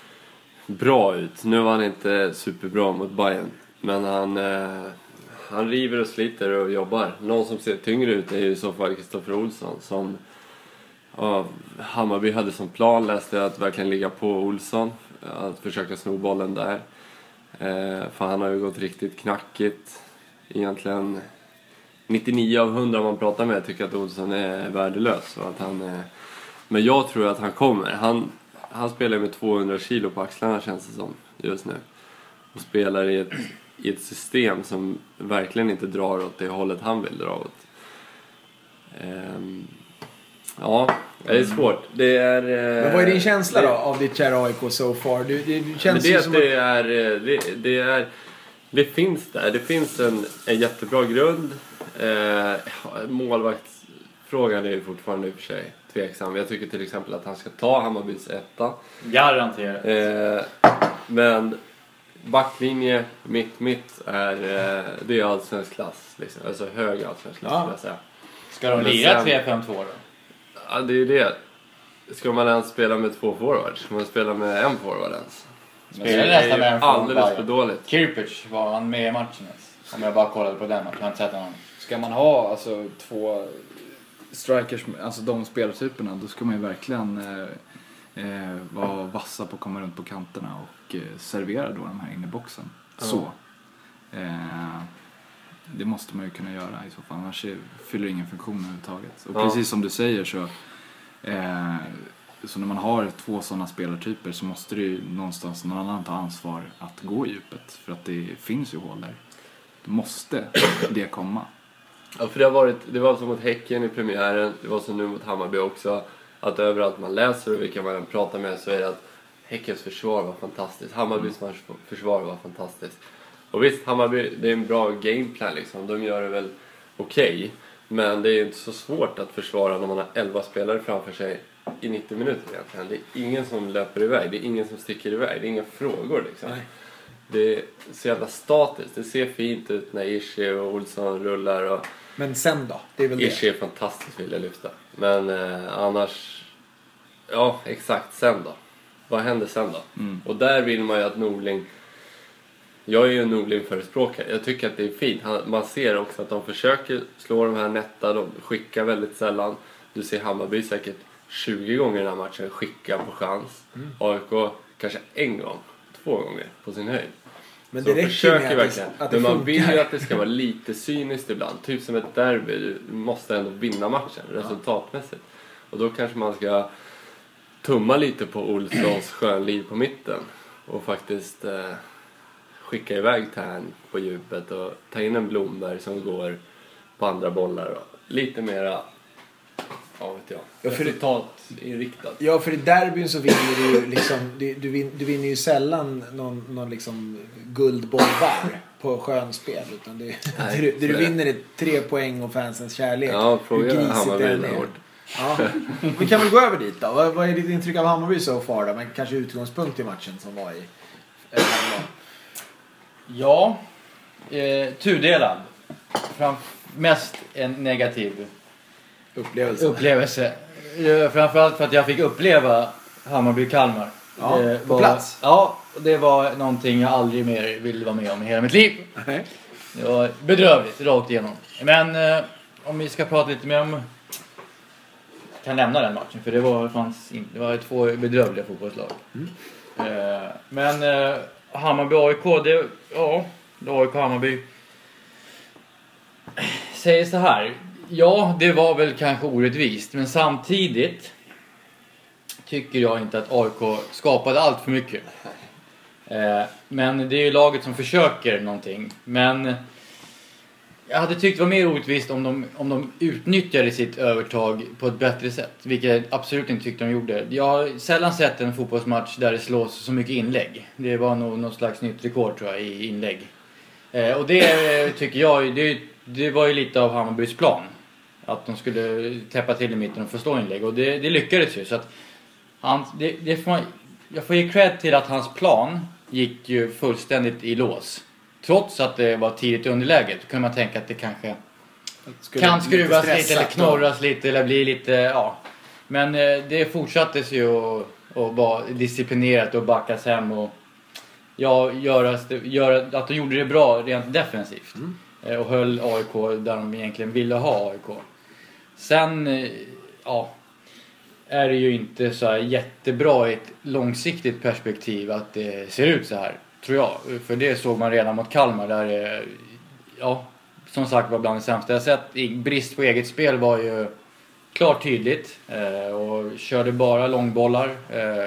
bra ut. Nu var han inte superbra mot Bayern. Men han, eh, han river och sliter och jobbar. Någon som ser tyngre ut är ju i så fall Kristoffer Olsson. Som ja, Hammarby hade som plan, läste jag, att verkligen ligga på Olsson. Att försöka sno bollen där. Eh, för han har ju gått riktigt knackigt. Egentligen nittionio av hundra man pratar med tycker att Olsson är värdelös. Och att han är... Men jag tror att han kommer. Han, han spelar med tvåhundra kilo på axlarna, känns det som just nu. Och spelar i ett, i ett system som verkligen inte drar åt det hållet han vill dra åt. Um, ja, det är svårt. Det är, uh, Men vad är din känsla det, då av ditt kära A I K so far? Du, det, du känns men det, ju som det, att... är, det, det är... Det finns där. Det finns en, en jättebra grund. Eh, målvaktsfrågan är ju fortfarande i och för sig tveksam. Jag tycker till exempel att han ska ta Hammarbys etta. Garanterat. Eh, men backlinje, mitt, mitt är, eh, det är allsvensk klass. Liksom. Alltså hög allsvensk klass, Ja. skulle jag säga. Ska de Men lira sen- tre fem två då? Ja, det är ju det. Ska man ens spela med två forwards? Ska man spela med en forward ens? Spelar Det är nästan ju med en från alldeles för Bayern. dåligt. Kirpich, var han med i matchen ens? Om jag bara kollade på den matchen, jag har inte sett honom. Ska man ha alltså två strikers, alltså de spelartyperna, då ska man ju verkligen eh, eh, vara vassa på att komma runt på kanterna och eh, servera då de här inne i boxen. Så. Eh, det måste man ju kunna göra i så fall, annars är- fyller ingen funktion överhuvudtaget. Och Ja. precis som du säger så eh, så när man har två sådana spelartyper så måste det ju någonstans någon annan ta ansvar att gå i djupet, för att det finns ju hål där. Då måste det komma. Ja, för det har varit, det var som mot Häcken i premiären, det var som nu mot Hammarby också, att överallt man läser och vilka man pratar med så är det att Häckens försvar var fantastiskt, Hammarbys försvar var fantastiskt. Och visst, Hammarby, det är en bra gameplan liksom, de gör det väl okej, okay, men det är inte så svårt att försvara när man har elva spelare framför sig i nittio minuter egentligen. Det är ingen som löper iväg, det är ingen som sticker iväg, det är inga frågor liksom. Nej. Det är så jävla statiskt, det ser fint ut när Ishi och Olsson rullar och Men sen då? Det är väl Ishi det. är fantastiskt, vill jag lyfta. Men eh, annars, ja exakt, sen då. Vad händer sen då? Mm. Och där vill man ju att Norling, jag är ju en Norling-förespråkare. Jag tycker att det är fint. Han, man ser också att de försöker slå de här nätta, de skickar väldigt sällan. Du ser Hammarby säkert tjugo gånger i den här matchen skicka på chans. Mm. A I K kanske en gång, två gånger på sin höjd. Men Så det de räcker försöker med att verkligen. det, att det Men man funkar. vill ju att det ska vara lite cyniskt ibland. Typ som ett derby. Du måste ändå vinna matchen resultatmässigt. Och då kanske man ska tumma lite på Olssons skönliv på mitten. Och faktiskt eh, skicka iväg Tern på djupet. Och ta in en Blomberg som går på andra bollar. Och lite mera, ja vet jag, Ja, för det- resultatinriktad. Ja, för i derbyn så vinner du ju liksom, du, du, vin, du vinner ju sällan någon, någon liksom guldboll var på skönspel, utan det, Nej, det, du- det du så är det. vinner är tre poäng och fansens kärlek. Ja, Hur fråga grisigt Hammarby det än där är. hårt. Ja. Vi kan väl gå över dit då. Vad, vad är ditt intryck av Hammarby so far då? Men kanske utgångspunkt i matchen som var i eh, häromdagen. Ja, eh, tudelad. Fram, mest en negativ Upplevelse. upplevelse. Eh, Framförallt för att jag fick uppleva Hammarby-Kalmar. Ja, Det på var- plats. Ja, det var någonting jag aldrig mer ville vara med om i hela mitt liv. Nej. Det var bedrövligt, rakt igenom. Men eh, om vi ska prata lite mer om... Jag kan lämna den matchen, för det var, fanns in, det var två bedrövliga fotbollslag. Eh, men eh, Hammarby-A I K, det... Ja, A I K-Hammarby... Säger så här. Ja, det var väl kanske orättvist, men samtidigt tycker jag inte att A I K skapade allt för mycket. Eh, men det är ju laget som försöker någonting. Men jag hade tyckt det var mer orättvist om de, om de utnyttjade sitt övertag på ett bättre sätt. Vilket jag absolut inte tyckte de gjorde. Jag har sällan sett en fotbollsmatch där det slås så mycket inlägg. Det var nog något slags nytt rekord tror jag i inlägg. Eh, och det tycker jag, det, det var ju lite av Hammarbys plan. Att de skulle täppa till i mitten och få slå inlägg. Och det, det lyckades ju. Så att han, det, det får man, jag får ge cred till att hans plan gick ju fullständigt i lås. Trots att det var tidigt underläge. Då kan man tänka att det kanske skulle kan skruvas lite, lite eller knorras då. Lite eller bli lite, ja. Men eh, det fortsattes ju att, att vara disciplinerat och backas hem och ja, göra, göra, att de gjorde det bra rent defensivt. Mm. Eh, och höll A I K där de egentligen ville ha A I K. Sen, eh, ja, är det ju inte så här jättebra i ett långsiktigt perspektiv att det ser ut så här. Tror jag. För det såg man redan mot Kalmar där, ja, som sagt var bland det sämsta jag sett. Brist på eget spel var ju klart tydligt. Eh, och körde bara långbollar. Eh,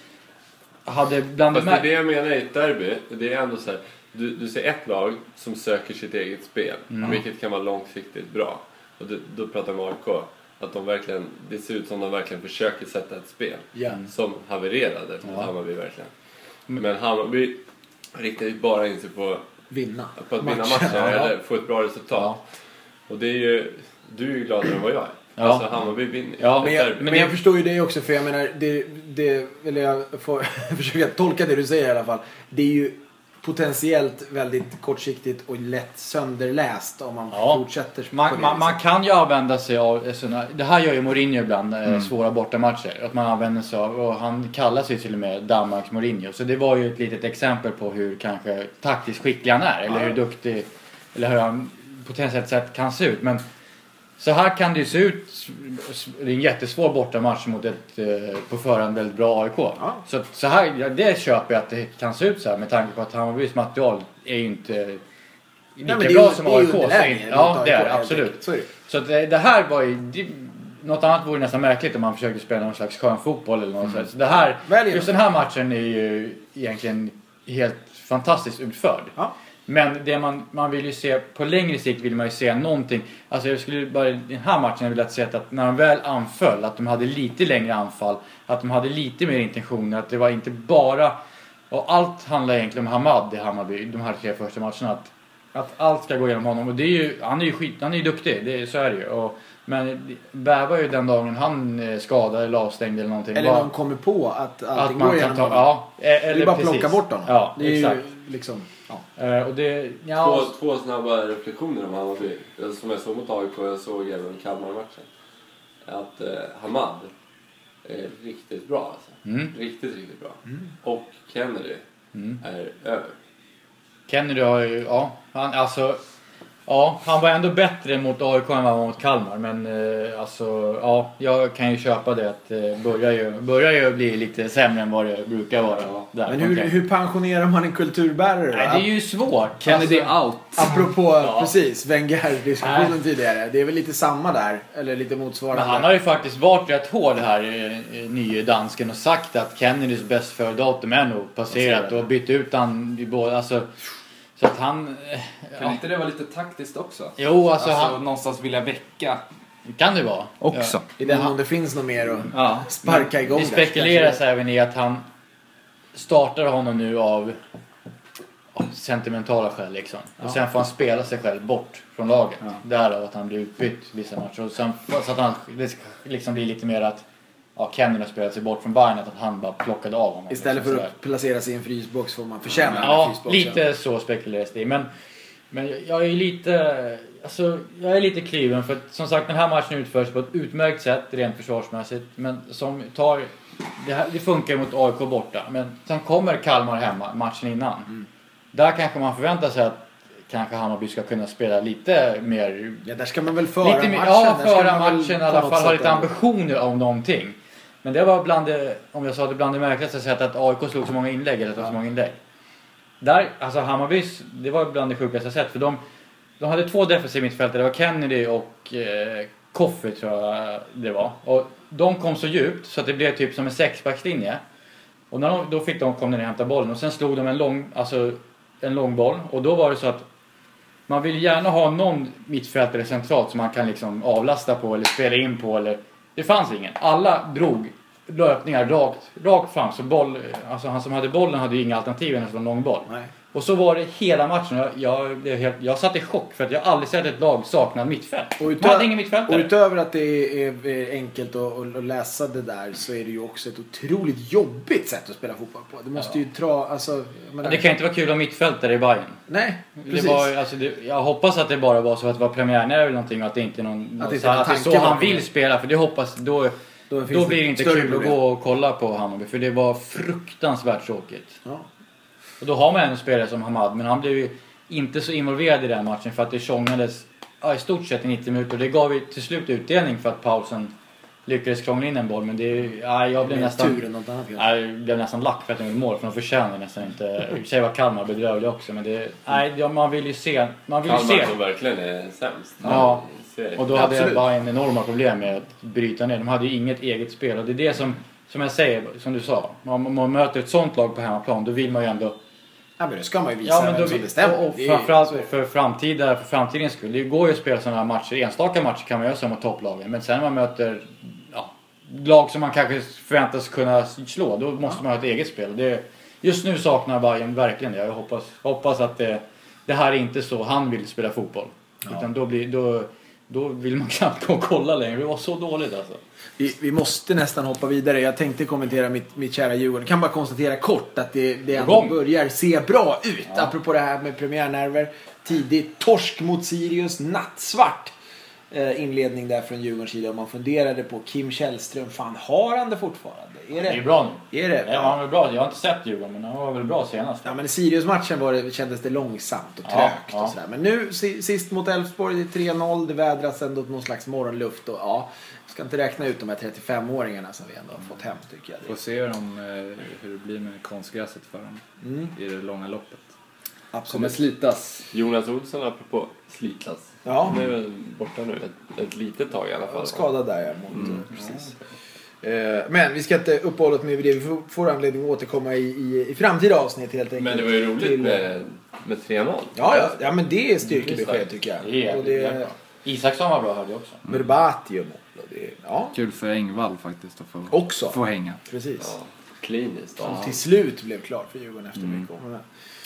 hade bland Fast det är det jag menar i ett derby. Det är ändå så här, du, du ser ett lag som söker sitt eget spel. Mm. Vilket kan vara långsiktigt bra. Och du, då pratar vi om A I K. Att de verkligen, det ser ut som de verkligen försöker sätta ett spel. Mm. Som havererade mot ja. Hammarby verkligen. Men Hammarby riktar ju bara in sig på, vinna. på att vinna matcher ja. Eller få ett bra resultat. Ja. Och det är ju, du är ju gladare än vad jag är. Ja. Alltså Hammarby vinner. Ja, men jag, men jag förstår ju det också, för jag menar, det, det, eller jag får försöka tolka det du säger i alla fall. Det är ju potentiellt väldigt kortsiktigt och lätt sönderläst om man ja. fortsätter man, man, man kan ju använda sig av såna, det här gör ju Mourinho ibland, mm. svåra bortamatcher, att man använder sig av, och han kallar sig till och med Danmarks Mourinho, så det var ju ett litet exempel på hur kanske taktiskt skicklig han är, eller ja. hur duktig, eller hur han potentiellt sett kan se ut. Men så här kan det ju se ut. Det är en jättesvår bortamatch mot ett eh, på förhand väldigt bra A I K. Ja. Så, så här, ja, det köper jag att det kan se ut så här, med tanke på att Hammarbys material är ju inte lika Nej, bra som A I K. Så är, ja, det är det, absolut. Så, är det. så att det, det här var ju... Det, något annat vore nästan märkligt om man försökte spela någon slags skön fotboll eller något mm. sånt. Så det här, just den här matchen är ju egentligen helt fantastiskt utförd. Ja. Men det man, man vill ju se på längre sikt, vill man ju se någonting. Alltså jag skulle bara i den här matchen jag ville se att när de väl anföll, att de hade lite längre anfall, att de hade lite mer intentioner, att det var inte bara, och allt handlar egentligen om Hamad i Hammarby, de här tre första matcherna, att, att allt ska gå igenom honom. Och det är ju, han är ju skit, han är ju duktig, det är, så är det ju. Och, men bävar ju den dagen han skadade eller avstängde eller någonting. Eller någon kommer på att allting att man går igenom ta, honom. Ja, eller det är bara precis. plocka bort honom. Ja, det är exakt. Ju liksom, ja. Uh, och det, ja, två, två snabba reflektioner om Hammarby. Som jag såg mot A I K, jag såg även Kalmar-matchen. Att uh, Hamad är riktigt bra alltså. Mm. Riktigt, riktigt bra. Mm. Och Kennedy mm. är över. Kennedy har ju, ja, han, alltså, ja, han var ändå bättre mot A I K än vad han var mot Kalmar. Men eh, alltså, ja, jag kan ju köpa det att eh, börjar ju, börjar ju bli lite sämre än vad det brukar vara. Ja. Där, men hur, okay. hur pensionerar man en kulturbärare? Nej, det är ju svårt. Kennedy alltså, out. Apropå, ja. precis, Wenger-diskussionen Nej. tidigare. Det är väl lite samma där, eller lite motsvarande. Men han har ju faktiskt varit rätt hård här, eh, nye dansken, och sagt att Kennedys bäst för datum är nog passerat och bytt ut han i båda, alltså... Så att han... Kan ja. inte det vara lite taktiskt också? Jo, alltså, alltså han... någonstans vilja väcka. Kan det vara. Också. Ja. I den mån det finns något mer att ja. sparka igång. Det spekuleras även i att han startar honom nu av oh, sentimentala skäl liksom. Ja. Och sen får han spela sig själv bort från laget. Ja. Därav att han blir utbytt vissa matcher. Och sen, så att han det liksom blir lite mer att ja, Kennedy har spelat sig bort från Bayern, att han bara plockade av honom. Istället liksom, för att placera sig i en frysbox får man förtjäna ja, en frysbox. Lite ja. så spekuleras det. Men, men jag är lite alltså, jag är lite kliven, för att, som sagt, den här matchen utförs på ett utmärkt sätt rent försvarsmässigt, men som tar det, här, det funkar mot A I K borta, men sen kommer Kalmar hemma matchen innan. Mm. Där kanske man förväntar sig att kanske Hammarby ska kunna spela lite mer. Ja, där ska man väl föra lite matchen. Mer, ja, föra matchen i alla fall, ha lite ambitioner om någonting. Men det var bland det, om jag sa det, bland det märkligaste sättet att A I K slog så många inlägg eller ja. så många inlägg. Där, alltså Hammarbys, det var bland det sjukaste jag sett, för de, de hade två defensiva mittfältare, det var Kennedy och eh, Koffe tror jag det var. Och de kom så djupt så att det blev typ som en sexbackslinje. Och när de, då fick de komma ner och hämta bollen. Och sen slog de en lång, alltså en lång boll. Och då var det så att man vill gärna ha någon mittfältare centralt som man kan liksom avlasta på eller spela in på. Eller, det fanns ingen. Alla drog löpningar rakt, rakt fram. Så boll, alltså han som hade bollen hade ju inga alternativ än en lång boll. Nej. Och så var det hela matchen. Jag, jag, blev helt, jag satt i chock för att jag aldrig sett ett lag sakna mittfält. Och utöver, man hade ingen mittfältare. Och utöver att det är, är enkelt att, att läsa det där så är det ju också ett otroligt jobbigt sätt att spela fotboll på. Det måste ja. ju dra... Alltså, ja, det kan inte vara kul att ha mittfältare i Bayern. Nej, precis. Det var, alltså, det, jag hoppas att det bara var så att det var premiärnär eller någonting och att det inte är någon... Att det, så, att det är så han vill spela, för det hoppas... Då, då, då blir det inte kul problem. Att gå och kolla på Hammarby, för det var fruktansvärt tråkigt. Ja. Och då har man en spelare som Hamad, men han blev ju inte så involverad i den matchen för att det tjongades ja, i stort sett i nittio minuter. Det gav ju till slut utdelning för att pausen lyckades krångla in en boll, men det ja, jag blev nästan något annat, ja, jag blev nästan lack för att de gjorde mål, för de förtjänar nästan inte. I och för sig var Kalmar bedrövlig också, men det nej, ja, man vill ju se man vill Kalmar se som verkligen är sämst. Ja. Och då hade jag bara en enorma problem med att bryta ner. De hade ju inget eget spel, och det är det som som jag säger, som du sa, man, man möter ett sånt lag på hemmaplan, då vill man ju ändå. Ja, men det ska man ju visa, ja, men då vem som bestämmer. Och, och framförallt för, framtida, för framtidens skull. Det går ju att spela sådana här matcher. Enstaka matcher kan man göra som mot topplagen. Men sen när man möter ja, lag som man kanske förväntas kunna slå, då måste ja. man ha ett eget spel. Det, just nu saknar Bayern verkligen det. Jag hoppas, hoppas att det, det här är inte så han vill spela fotboll. Ja. Utan då, blir, då, då vill man knappt gå och kolla längre. Det var så dåligt alltså. Vi, vi måste nästan hoppa vidare. Jag tänkte kommentera mitt, mitt kära Djurgården. Jag kan bara konstatera kort att det, det ändå börjar se bra ut. Ja. Apropå det här med premiärnerver. Tidigt torsk mot Sirius. Nattsvart eh, inledning där från Djurgårdens sida. Och man funderade på Kim Källström. Fan, har han det fortfarande? Är det, det är bra nu. Är det? Ja, han var bra. Jag har inte sett Djurgården, men han var väl bra senast. Ja, men i Sirius-matchen var det, kändes det långsamt och trögt ja, ja. och sådär. Men nu sist mot Elfsborg, det är tre noll. Det vädras ändå någon slags morgonluft. Och ja, jag ska inte räkna ut de här trettiofem-åringarna som vi ändå har fått hem, tycker jag. Får se om, eh, hur det blir med konstgräset för dem mm. i det långa loppet. Absolut. Kommer slitas. Jonas Olsson, apropå slitas. Ja. Han är väl borta nu ett, ett litet tag i alla fall. Ja, skadad där, ja. Mot, mm. precis. Men vi ska inte uppehålla oss med det. Vi får, får anledning att återkomma i, i, i framtida avsnitt helt enkelt. Men det var ju roligt till, med, med tre noll. Ja, ja, ja, men det är styrkebesked tycker jag. Det är, och det, Isaksson var bra, hörde jag också. Berbatium. Ja. Kul för Engvall faktiskt att få, också. få hänga. Precis. Ja, kliniskt. Som ja. till slut blev klart för Djurgården efter mm. mycket om det.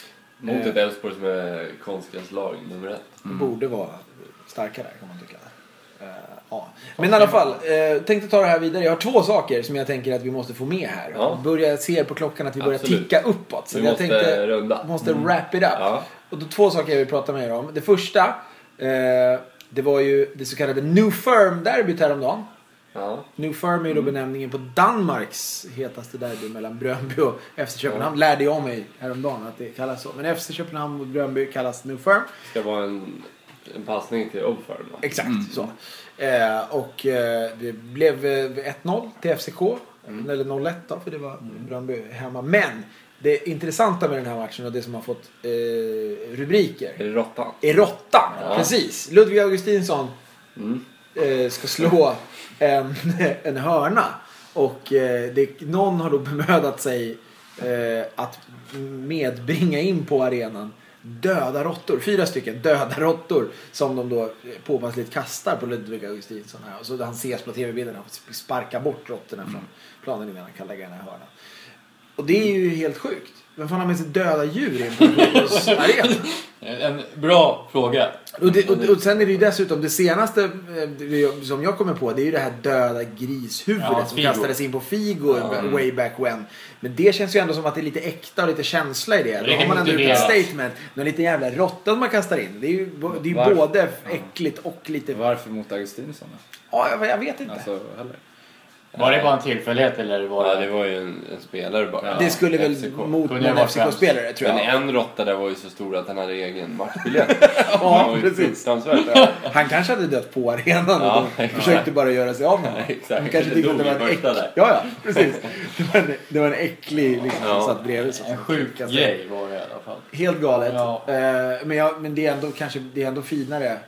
Mot ett Elfsborg som är konstgräslag nummer ett. Mm. Borde vara starkare kan man tycka. Uh, ja. Men i alla fall, uh, tänkte ta det här vidare. Jag har två saker som jag tänker att vi måste få med här. Ja. Börja se på klockan att vi börjar Absolut. ticka uppåt. Så vi jag måste tänkte, runda. måste mm. wrap it up. Ja. Och då två saker jag vill prata med er om. Det första, uh, det var ju det så kallade New Firm-derbyt häromdagen. Ja. New Firm är ju då benämningen på Danmarks hetaste derby mellan Brøndby och F C Köpenhamn. Ja. Lärde jag mig häromdagen att det kallas så. Men F C Köpenhamn och Brøndby kallas New Firm. Det ska vara en, en passning till Old Firm. Va? Exakt, mm. så. Eh, och eh, det blev eh, ett noll till F C K. Mm. Eller noll ett då, för det var mm. Brøndby hemma. Men det intressanta med den här matchen och det som har fått eh, rubriker. Är det Råttan? Är Råttan, ja. Precis. Ludvig Augustinsson mm. eh, ska slå en, en hörna. Och eh, det, någon har då bemödat sig eh, att medbringa in på arenan döda råttor, fyra stycken döda råttor som de då påpassligt kastar på Ludvig Augustinsson här. Och så han ses på tv-bilderna och sparkar bort råttorna från planen innan han kan lägga den här hörnan. Och det är ju helt sjukt. Vem fan har med sig döda djur in på arenan? En bra fråga. Och, det, och, och sen är det ju dessutom det senaste det, som jag kommer på, det är ju det här döda grishuvudet ja, som kastades in på Figo ja. way back when. Men det känns ju ändå som att det är lite äkta och lite känsla i det. Då har man ändå ett statement. Någon liten jävla råtta man kastar in. Det är ju, det är ju både äckligt och lite... Varför mot Augustinsson? Ja, jag, jag vet inte. Alltså, heller. Var det bara en tillfällighet eller var det... Ja, det var ju en, en spelare bara. Ja, det skulle väl F C K. Mot en F C K-spelare, tror jag. Men en råtta där var ju så stor att han hade egen matchbiljett. Ja, precis. Ja. Han kanske hade dött på arenan och ja, försökte bara göra sig av med honom. Exakt. Han kanske tyckte att det var en äcklig... Ja, ja, precis. Det var en, det var en äcklig liksom, ja. som satt bredvid. En sjuk grej var det i alla fall. Helt galet. Ja. Uh, men, jag, men det är ändå kanske det är ändå finare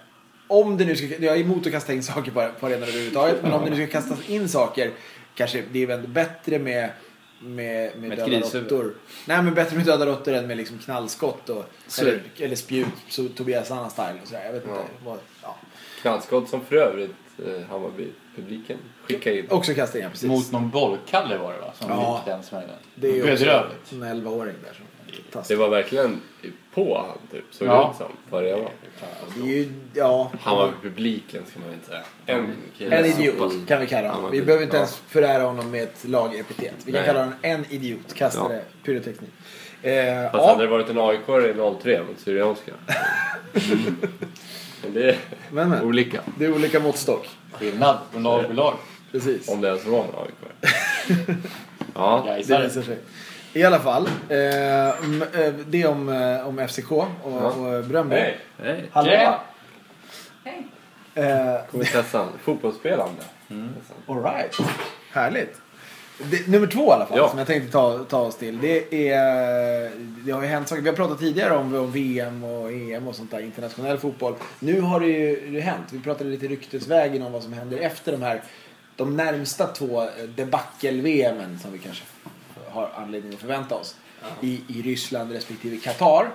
om det nu ska, jag är emot att kasta in saker på, på arenan överhuvudtaget, men om det nu ska kastas in saker, kanske det är väl bättre med med, med, med döda råttor. Nej, men bättre med döda råttor än med liksom knallskott och, eller, eller spjut, så Tobias Anna style och så där. Jag vet inte Ja. vad, ja. Knallskott som för övrigt eh, Hammarby-publiken skickade in. Också kasta in, precis. Mot någon bollkalle var det va? Som Ja. gick den smällen. Det är ju bedrövligt. också en elvaåring där som Det var verkligen på han typ, såg Ja. det ut som. Vad det var. det är ju, ja. Hammarby-publiken ska man inte säga. En, kille En som- idiot kan vi kalla honom. Vi Hammarby- behöver inte ja. ens förära honom med ett lagepitet. Vi kan Nej. kalla honom en idiot. Kastare, Ja. pyroteknik. Eh, Fast hade det varit en A I K i noll tre mot Syrianska. Men det är Men, men. olika. Det är olika måttstock. Skillnad från lag till lag. Precis. Om det ens var en A I K. Ja, Det Gaisare. visar sig. I alla fall. Eh, m- eh, det om, eh, om F C K och, Ja. och Bröndby. hej. Hej. Hallå. Tjena. Eh, Kommer Tessan. Fotbollsspelande. all right. Härligt. Det, nummer två i alla fall, Ja. som jag tänkte ta, ta oss till. Det är, det har ju hänt saker. Vi har pratat tidigare om, om V M och E M och sånt där, internationell fotboll. Nu har det ju det hänt. Vi pratade lite ryktesvägen om vad som händer efter de här, de närmsta två debacle-V M:en som vi kanske har anledning att förvänta oss. I, i Ryssland respektive Qatar.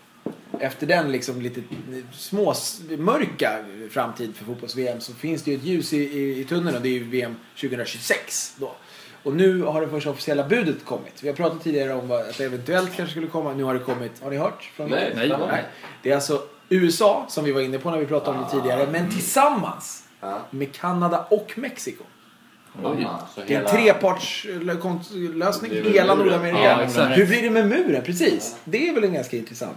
Efter den liksom lite små mörka framtid för fotbolls-V M så finns det ju ett ljus i, i, i tunneln, och det är ju V M tjugohundratjugosex då. Och nu har det första officiella budet kommit. Vi har pratat tidigare om vad, att det eventuellt kanske skulle komma. Nu har det kommit. Har ni hört? Från Nej, Nej. Nej. Det är alltså U S A som vi var inne på när vi pratade om det tidigare. Men tillsammans Ja. med Kanada och Mexiko. Oj. Så Det är en hela- trepartslösning. Det är väl Hela muren. Nordamerika. Ja, exakt. Hur blir det med muren? Precis. Det är väl en ganska intressant.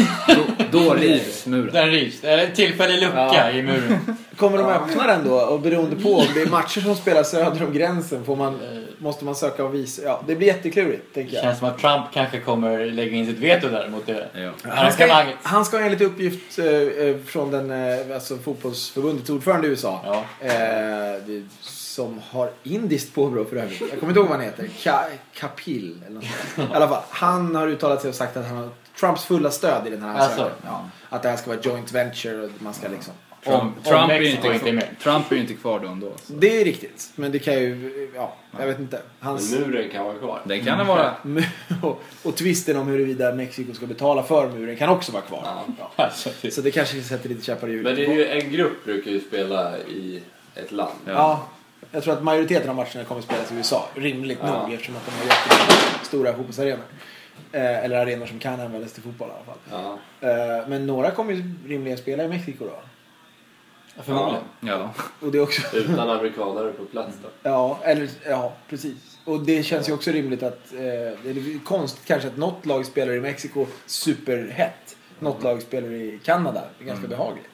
Då, då rivs muren. Den rivs. Eller en tillfällig lucka Ja. i muren. Kommer de öppna den då? Och beroende på om det är matcher som spelar söder om gränsen får man, måste man söka och visa. Ja, det blir jätteklurigt, tänker Det jag. känns som att Trump kanske kommer lägga in sitt veto där mot det Ja. Han ska, arrangemanget. han ska enligt uppgift eh, eh, från den, eh, alltså fotbollsförbundets ordförande i U S A. Ja. Eh, det, som har indiskt påbrå för övrigt. Jag kommer inte ihåg vad han heter. Ka, Kapil eller något sånt. I alla fall. Han har uttalat sig och sagt att han har Trumps fulla stöd i den här Alltså. ansökan. Ja. Att det här ska vara joint venture och man ska liksom... Trump, Om- Trump, om är ju Mexiko inte, inte är med. Trump är ju inte kvar då ändå. Så. Det är riktigt. Men det kan ju... Ja, jag vet inte. Hans... Men muren kan vara kvar. Den kan det vara. och, och twisten om huruvida Mexiko ska betala för muren kan också vara kvar. Ja. Alltså, det- Så det kanske sätter lite käppar i hjulet. Men det är ju, en grupp brukar ju spela i ett land. Ja, jag tror att majoriteten av matcherna kommer att spelas i U S A. Rimligt Ja. nog, eftersom att de har jättestora fotbollsarenor. Eh, eller arenor som kan användas till fotboll i alla fall. Ja. Eh, men några kommer ju rimligen spela i Mexiko då. Förmodligen. Ja. Och det är också... Utan amerikanare på plats då. Ja, eller, ja, precis. Och det känns ju också rimligt att... Eh, det är konstigt kanske att något lag spelar i Mexiko superhett. Något lag spelar i Kanada. Det är ganska behagligt.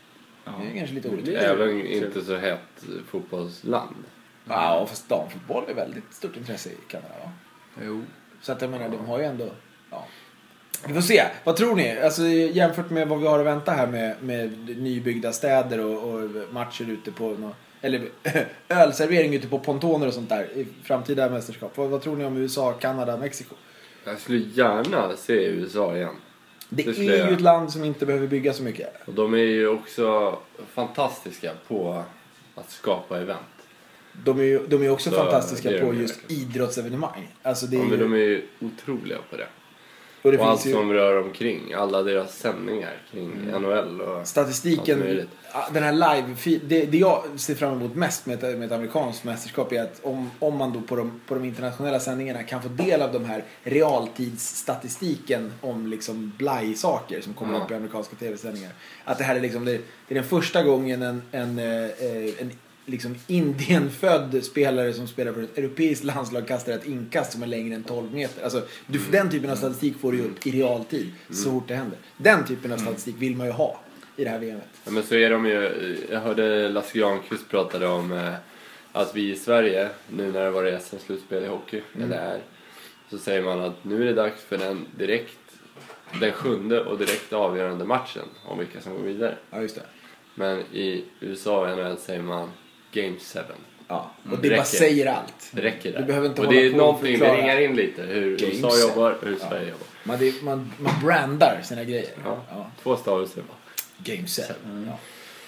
Det är kanske lite Det orättvist. är väl inte så hett fotbollsland. Ja, fast damfotboll är väldigt stort intresse i Kanada, va? Jo. Så att jag menar, de har ju ändå... Ja. Vi får se. Vad tror ni? Alltså, jämfört med vad vi har att vänta här med, med nybyggda städer och, och matcher ute på... Nå, eller ölservering ute på pontoner och sånt där i framtida mästerskap. Vad, vad tror ni om U S A, Kanada, Mexiko? Jag skulle gärna se U S A igen. Det, Det skulle är jag. ju ett land som inte behöver bygga så mycket. Och de är ju också fantastiska på att skapa event. De är ju de är också Så, fantastiska det är på de ju just verkligen. idrottsevenemang. Alltså det är Ja, men ju, de är ju otroliga på det. och det Och allt finns ju... som rör omkring. Alla deras sändningar kring N H L och allt Statistiken, möjligt. den här live, det, det jag ser fram emot mest med ett, med ett amerikanskt mästerskap är att om, om man då på de, på de internationella sändningarna kan få del av de här realtidsstatistiken om liksom blaj-saker som kommer Ja. upp i amerikanska tv-sändningar. Att det här är liksom, det, det är den första gången en, en, eh, en liksom indienfödd spelare som spelar för ett europeiskt landslag kastar ett inkast som är längre än tolv meter. Alltså, du, den typen av statistik får du ju upp i realtid så fort det händer. Den typen av statistik vill man ju ha i det här V M:et. Ja, men så är de ju, jag hörde Lasse Granqvist pratade om eh, att vi i Sverige, nu när det var S M-slutspel i hockey, eller är, så säger man att nu är det dags för den direkt, den sjunde och direkt avgörande matchen om vilka som går vidare. Ja, just det. Men i U S A och N H L säger man Game seven. Ja, och Mm, det det bara räcker. säger allt. Det räcker där. Du behöver inte och hålla det är på och någonting, det förklara. ringar in lite hur Game U S A seven. jobbar och hur Ja. Sverige jobbar. Man, det, man, man brandar sina grejer. Ja. Ja. Två stavelser bara. Game seven. Ja.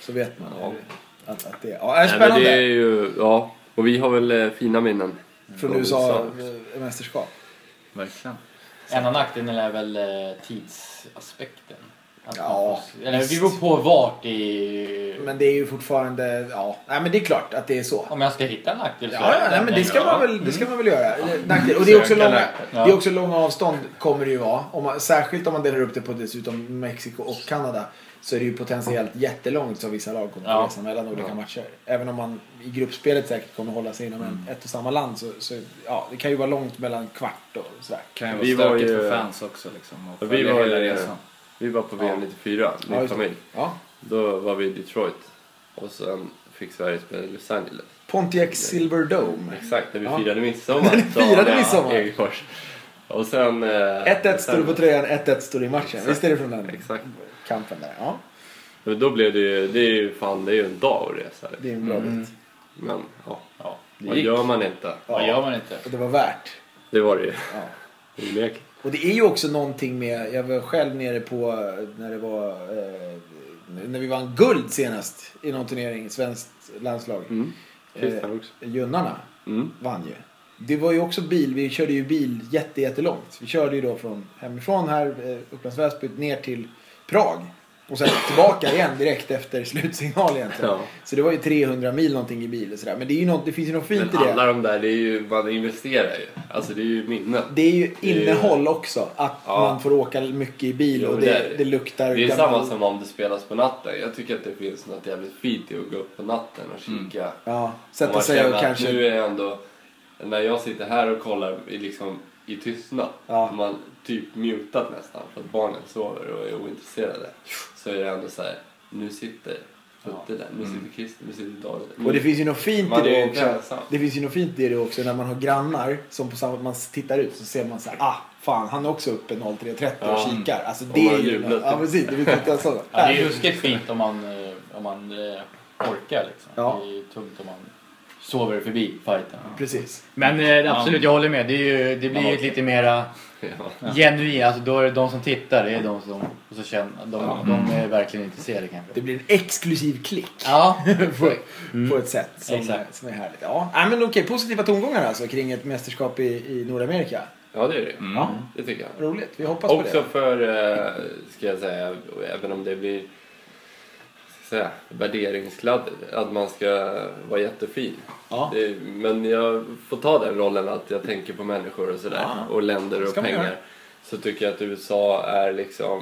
så vet man Ja. att, att det ja, är Nej, spännande. men det är ju, ja, och vi har väl eh, fina minnen. Från U S A-mästerskap. Verkligen. En av nackdelarna är väl eh, tidsaspekten. Att Ja, man får, eller vi beror på vart i... Men det är ju fortfarande, ja, nej men det är klart att det är så. Om jag ska hitta en nackdel så Ja, är ja nej, men det ska ja. man väl, det ska man väl göra. Nackdel. Och det är också Söka långa, nackdel. det är också långa avstånd kommer det ju vara. Om man, särskilt om man delar upp det på dessutom Mexiko och Kanada. Så är det ju potentiellt jättelångt som vissa lag kommer att Ja. resa mellan olika matcher. Även om man i gruppspelet säkert kommer hålla sig inom en, Mm. ett och samma land. Så, så ja, det kan ju vara långt mellan kvart och sådär. Kan ju vara Vi var stökigt ju- för fans också liksom. Och Vi följa var, hela ju- resan. vi var på V M nittiofyra, min Ja, just det. familj. Ja. Då var vi i Detroit. Och sen fick Sverige spela i Los Angeles. Pontiac Silverdome. Exakt, när vi Ja. firade midsommar. När ni firade Ja, midsommar. Egefors. Och sen... eh, ett ett står det på sen- tröjan, ett ett står det i matchen. Visst är det från den Exakt. kampen där? Ja, Men då blev det ju, det är ju fan, det är ju en dag att resa. det är en bra bit. Men ja, Ja, det vad gick. gör man inte? Vad gör man inte? Och det var värt. Det var det ju. Ja. Onekligen. Och det är ju också någonting med, jag var själv nere på när det var eh, när vi vann guld senast i någon turnering, svenskt landslag. Mm. Christian också. Eh, Junnarna Mm. vann ju. Det var ju också bil, vi körde ju bil jätte, jättelångt. Vi körde ju då från hemifrån här, eh, Upplands Väsby, ner till Prag. Och sen tillbaka igen direkt efter slutsignal egentligen. Ja. Så det var ju trehundra mil någonting i bil och sådär. Men det, är ju något, det finns ju något fint Men i det. alla de där, det är ju, man investerar ju. Alltså det är ju minnen. Det är ju Det är ju- innehåll också. Att Ja. man får åka mycket i bil Jo, och det det, är det, det. luktar Det är gammal- samma som om det spelas på natten. Jag tycker att det finns något jävligt fint i att gå upp på natten och kika. Ja, Och sätta man sig känner och att kanske... nu är jag ändå, när jag sitter här och kollar i, liksom, i tystnad. Ja. Man typ mutat nästan för att barnen sover och är ointresserade. Så är det ändå så här, nu sitter Putte där, nu sitter Christer, nu sitter David. Nu- Och det finns ju något fint Man i det är också. inte ensam. Det finns ju något fint i det också när man har grannar som på samma, man tittar ut så ser man så här, ah fan han är också uppe noll tre trettio och Ja. kikar. Alltså Och det man är ju, jublar. ja precis, det vet inte så. Ja, det är ju ruskigt fint om man, eh, om man eh, orkar liksom. Ja. Det är tungt om man sover förbi fighten. Precis. Men eh, absolut, jag håller med. Det, är ju, det blir ju lite mera Ja. genuint. Alltså då är det de som tittar, det är de som och så känner, de, de är verkligen intresserade kanske. Det blir en exklusiv klick. Ja, på, på ett sätt som, Exakt. som är härligt. Ja, nej, men okej, positiva tongångar alltså kring ett mästerskap i, i Nordamerika. Ja, det är det. Ja, Det tycker jag. roligt. Vi hoppas på Också det. för, eh, ska jag säga, även om det blir ska jag säga, värderingskladd, att man ska vara jättefin. Ja. Det, men jag får ta den rollen att jag tänker på människor och sådär. Ja. Och länder och Ska man pengar. göra. Så tycker jag att U S A är liksom,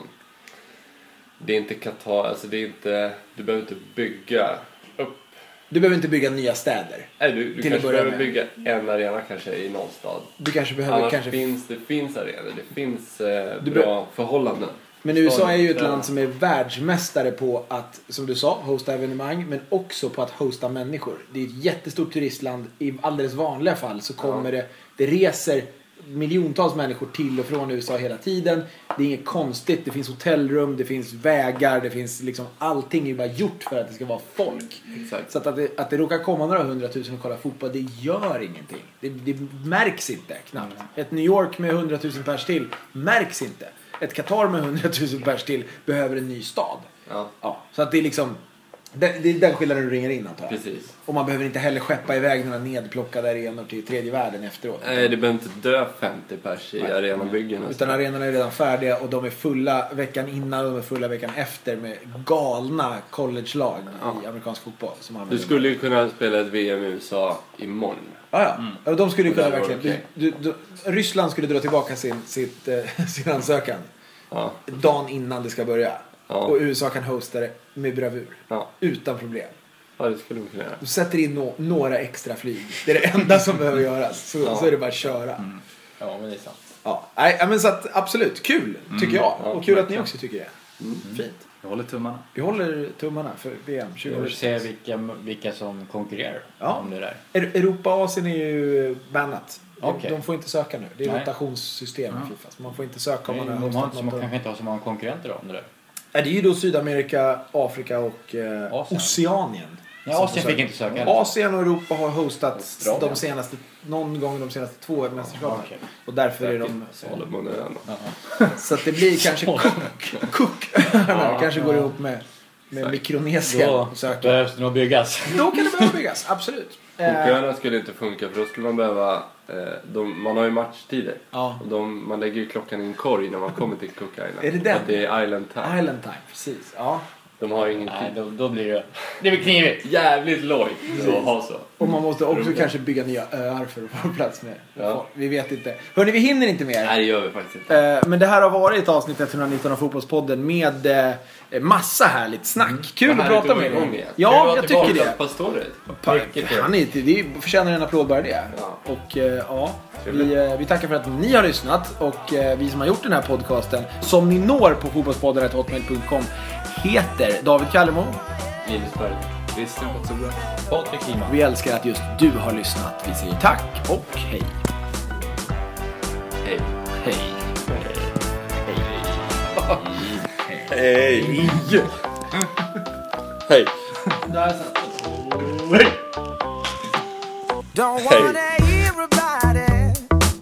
det är inte Qatar, alltså det är inte, du behöver inte bygga upp. Du behöver inte bygga nya städer. Nej, du, du Till att kanske börja behöver med. bygga en arena kanske i någon stad. Du kanske behöver Annars kanske... finns det finns arenor, det finns eh, Du bra förhållanden. Men U S A är ju ett Ja. land som är världsmästare på att, som du sa, hosta evenemang. Men också på att hosta människor. Det är ett jättestort turistland. I alldeles vanliga fall så kommer det, det reser miljontals människor till och från U S A hela tiden. Det är inget konstigt. Det finns hotellrum, det finns vägar, det finns liksom allting är ju bara gjort för att det ska vara folk. Exakt. Så att, att, det, att det råkar komma några hundratusen och kolla fotboll, det gör ingenting. Det, det märks inte knappt. Ett New York med hundratusen pers till märks inte. Ett Qatar med hundratusen pers till behöver en ny stad. Ja, Ja, så att det är liksom det, det är den skillnaden du ringer in antar jag. precis. Och man behöver inte heller skeppa iväg några nedplockade arenor till tredje världen efteråt. Nej, det behöver inte dö femtio pers i arenabyggen. Utan arenorna är redan färdiga och de är fulla veckan innan och de är fulla veckan efter med galna college-lag i amerikansk fotboll. Som Du använder- skulle ju kunna spela ett V M i U S A imorgon. Ja, ja. ja de skulle ju kunna Det där var verkligen... okej. Du, du, du, Ryssland skulle dra tillbaka sin, sitt, eh, sin ansökan Ja, dagen innan det ska börja. Ja. Och U S A kan hosta det med bravur. ja. Utan problem. ja det skulle de kunna göra. Du sätter in no- några extra flyg. Det är det enda som behöver göras. Så, Ja. så är det bara att köra. ja men det är sant. Ja, nej, men så att, absolut. Kul, tycker jag. Ja, och kul att ni verkligen. också tycker det. Fint. Jag håller tummarna. Vi håller tummarna för V M Vi tjugo får se vilka, vilka som konkurrerar Ja. om det där. Er- Europa och Asien är ju bannat. De, Okej. de får inte söka nu. Det är Nej. rotationssystem i FIFA. Så man får inte söka om man har De har hostat inte, så något man av- kanske inte har så många konkurrenter om det där. Ja, det är ju då Sydamerika, Afrika och eh, Asien. Oceanien. Ja, som Asien får fick söka. inte söka heller. Asien och Europa har hostat Australien. de senaste, någon gång de senaste två mästerskapen. Okej. Och därför är de... Salomonöarna. Så att det blir kanske Cook. Cook. kanske går ihop med med Mikronesien Då och söka. behövs det nog byggas. Då kan det behöva byggas, absolut. Koköarna skulle inte funka för då skulle man behöva, eh, de, man har ju matchtider. Ja. Och de, man lägger ju klockan i en korg när man kommer till Cook Island. Är det den? Att det är Island Time. Island time, precis. Ja. De har ingen Nej, tid. då, då blir det... Det blir knivigt. Jävligt lojt att ha så. Och man måste också kanske bygga nya öar för att få plats med. Ja. Vi vet inte. Hörni, vi hinner inte mer. Nej, det gör vi faktiskt inte. Eh, Men det här har varit avsnitt etthundranitton av Fotbollspodden med eh, massa härligt snack. Kul att prata med igång er. igen. Ja, Kul att jag vara tycker tillbaka. det. Pastoret. Mycket kul. Han är inte, det förtjänar en applåd bara det. Ja. Och eh, ja, vi, eh, vi tackar för att ni har lyssnat. Och eh, vi som har gjort den här podcasten, som ni når på fotbollspodden at hotmail punkt com, heter David Kallemo. Linus Berg. Christian Potsola. Patrik Kima. Vi älskar att just du har lyssnat. Vi säger tack och hej. Hej. Hej. Hej. Hej. Där satt Don't wanna hear about it.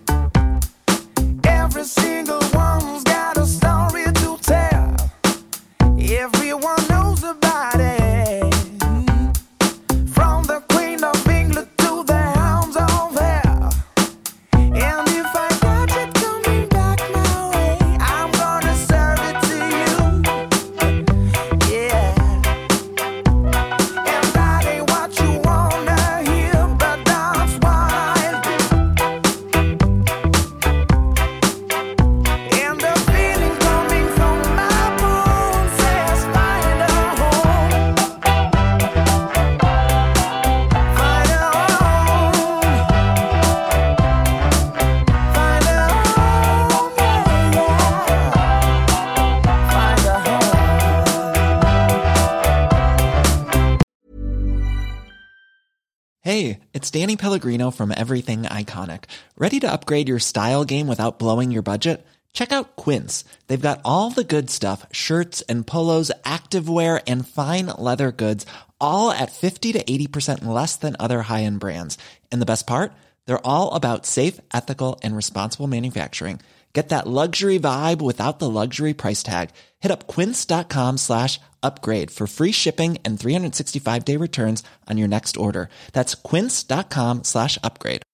Every single one's got a story to tell. Everyone knows about it. From the Queen of England to the Hounds of Hell. And if I got it coming back my way, I'm gonna serve it to you. Yeah. And that ain't what you wanna hear, but that's wild. And the feeling coming from my bones says find a home. Find a home. Find a home, yeah, yeah. Find a home. Hey, it's Danny Pellegrino from Everything Iconic. Ready to upgrade your style game without blowing your budget? Check out Quince. They've got all the good stuff, shirts and polos, activewear, and fine leather goods, all at fifty to eighty percent less than other high-end brands. And the best part? They're all about safe, ethical, and responsible manufacturing. Get that luxury vibe without the luxury price tag. Hit up quince.com slash upgrade for free shipping and three sixty-five day returns on your next order. That's quince.com slash upgrade.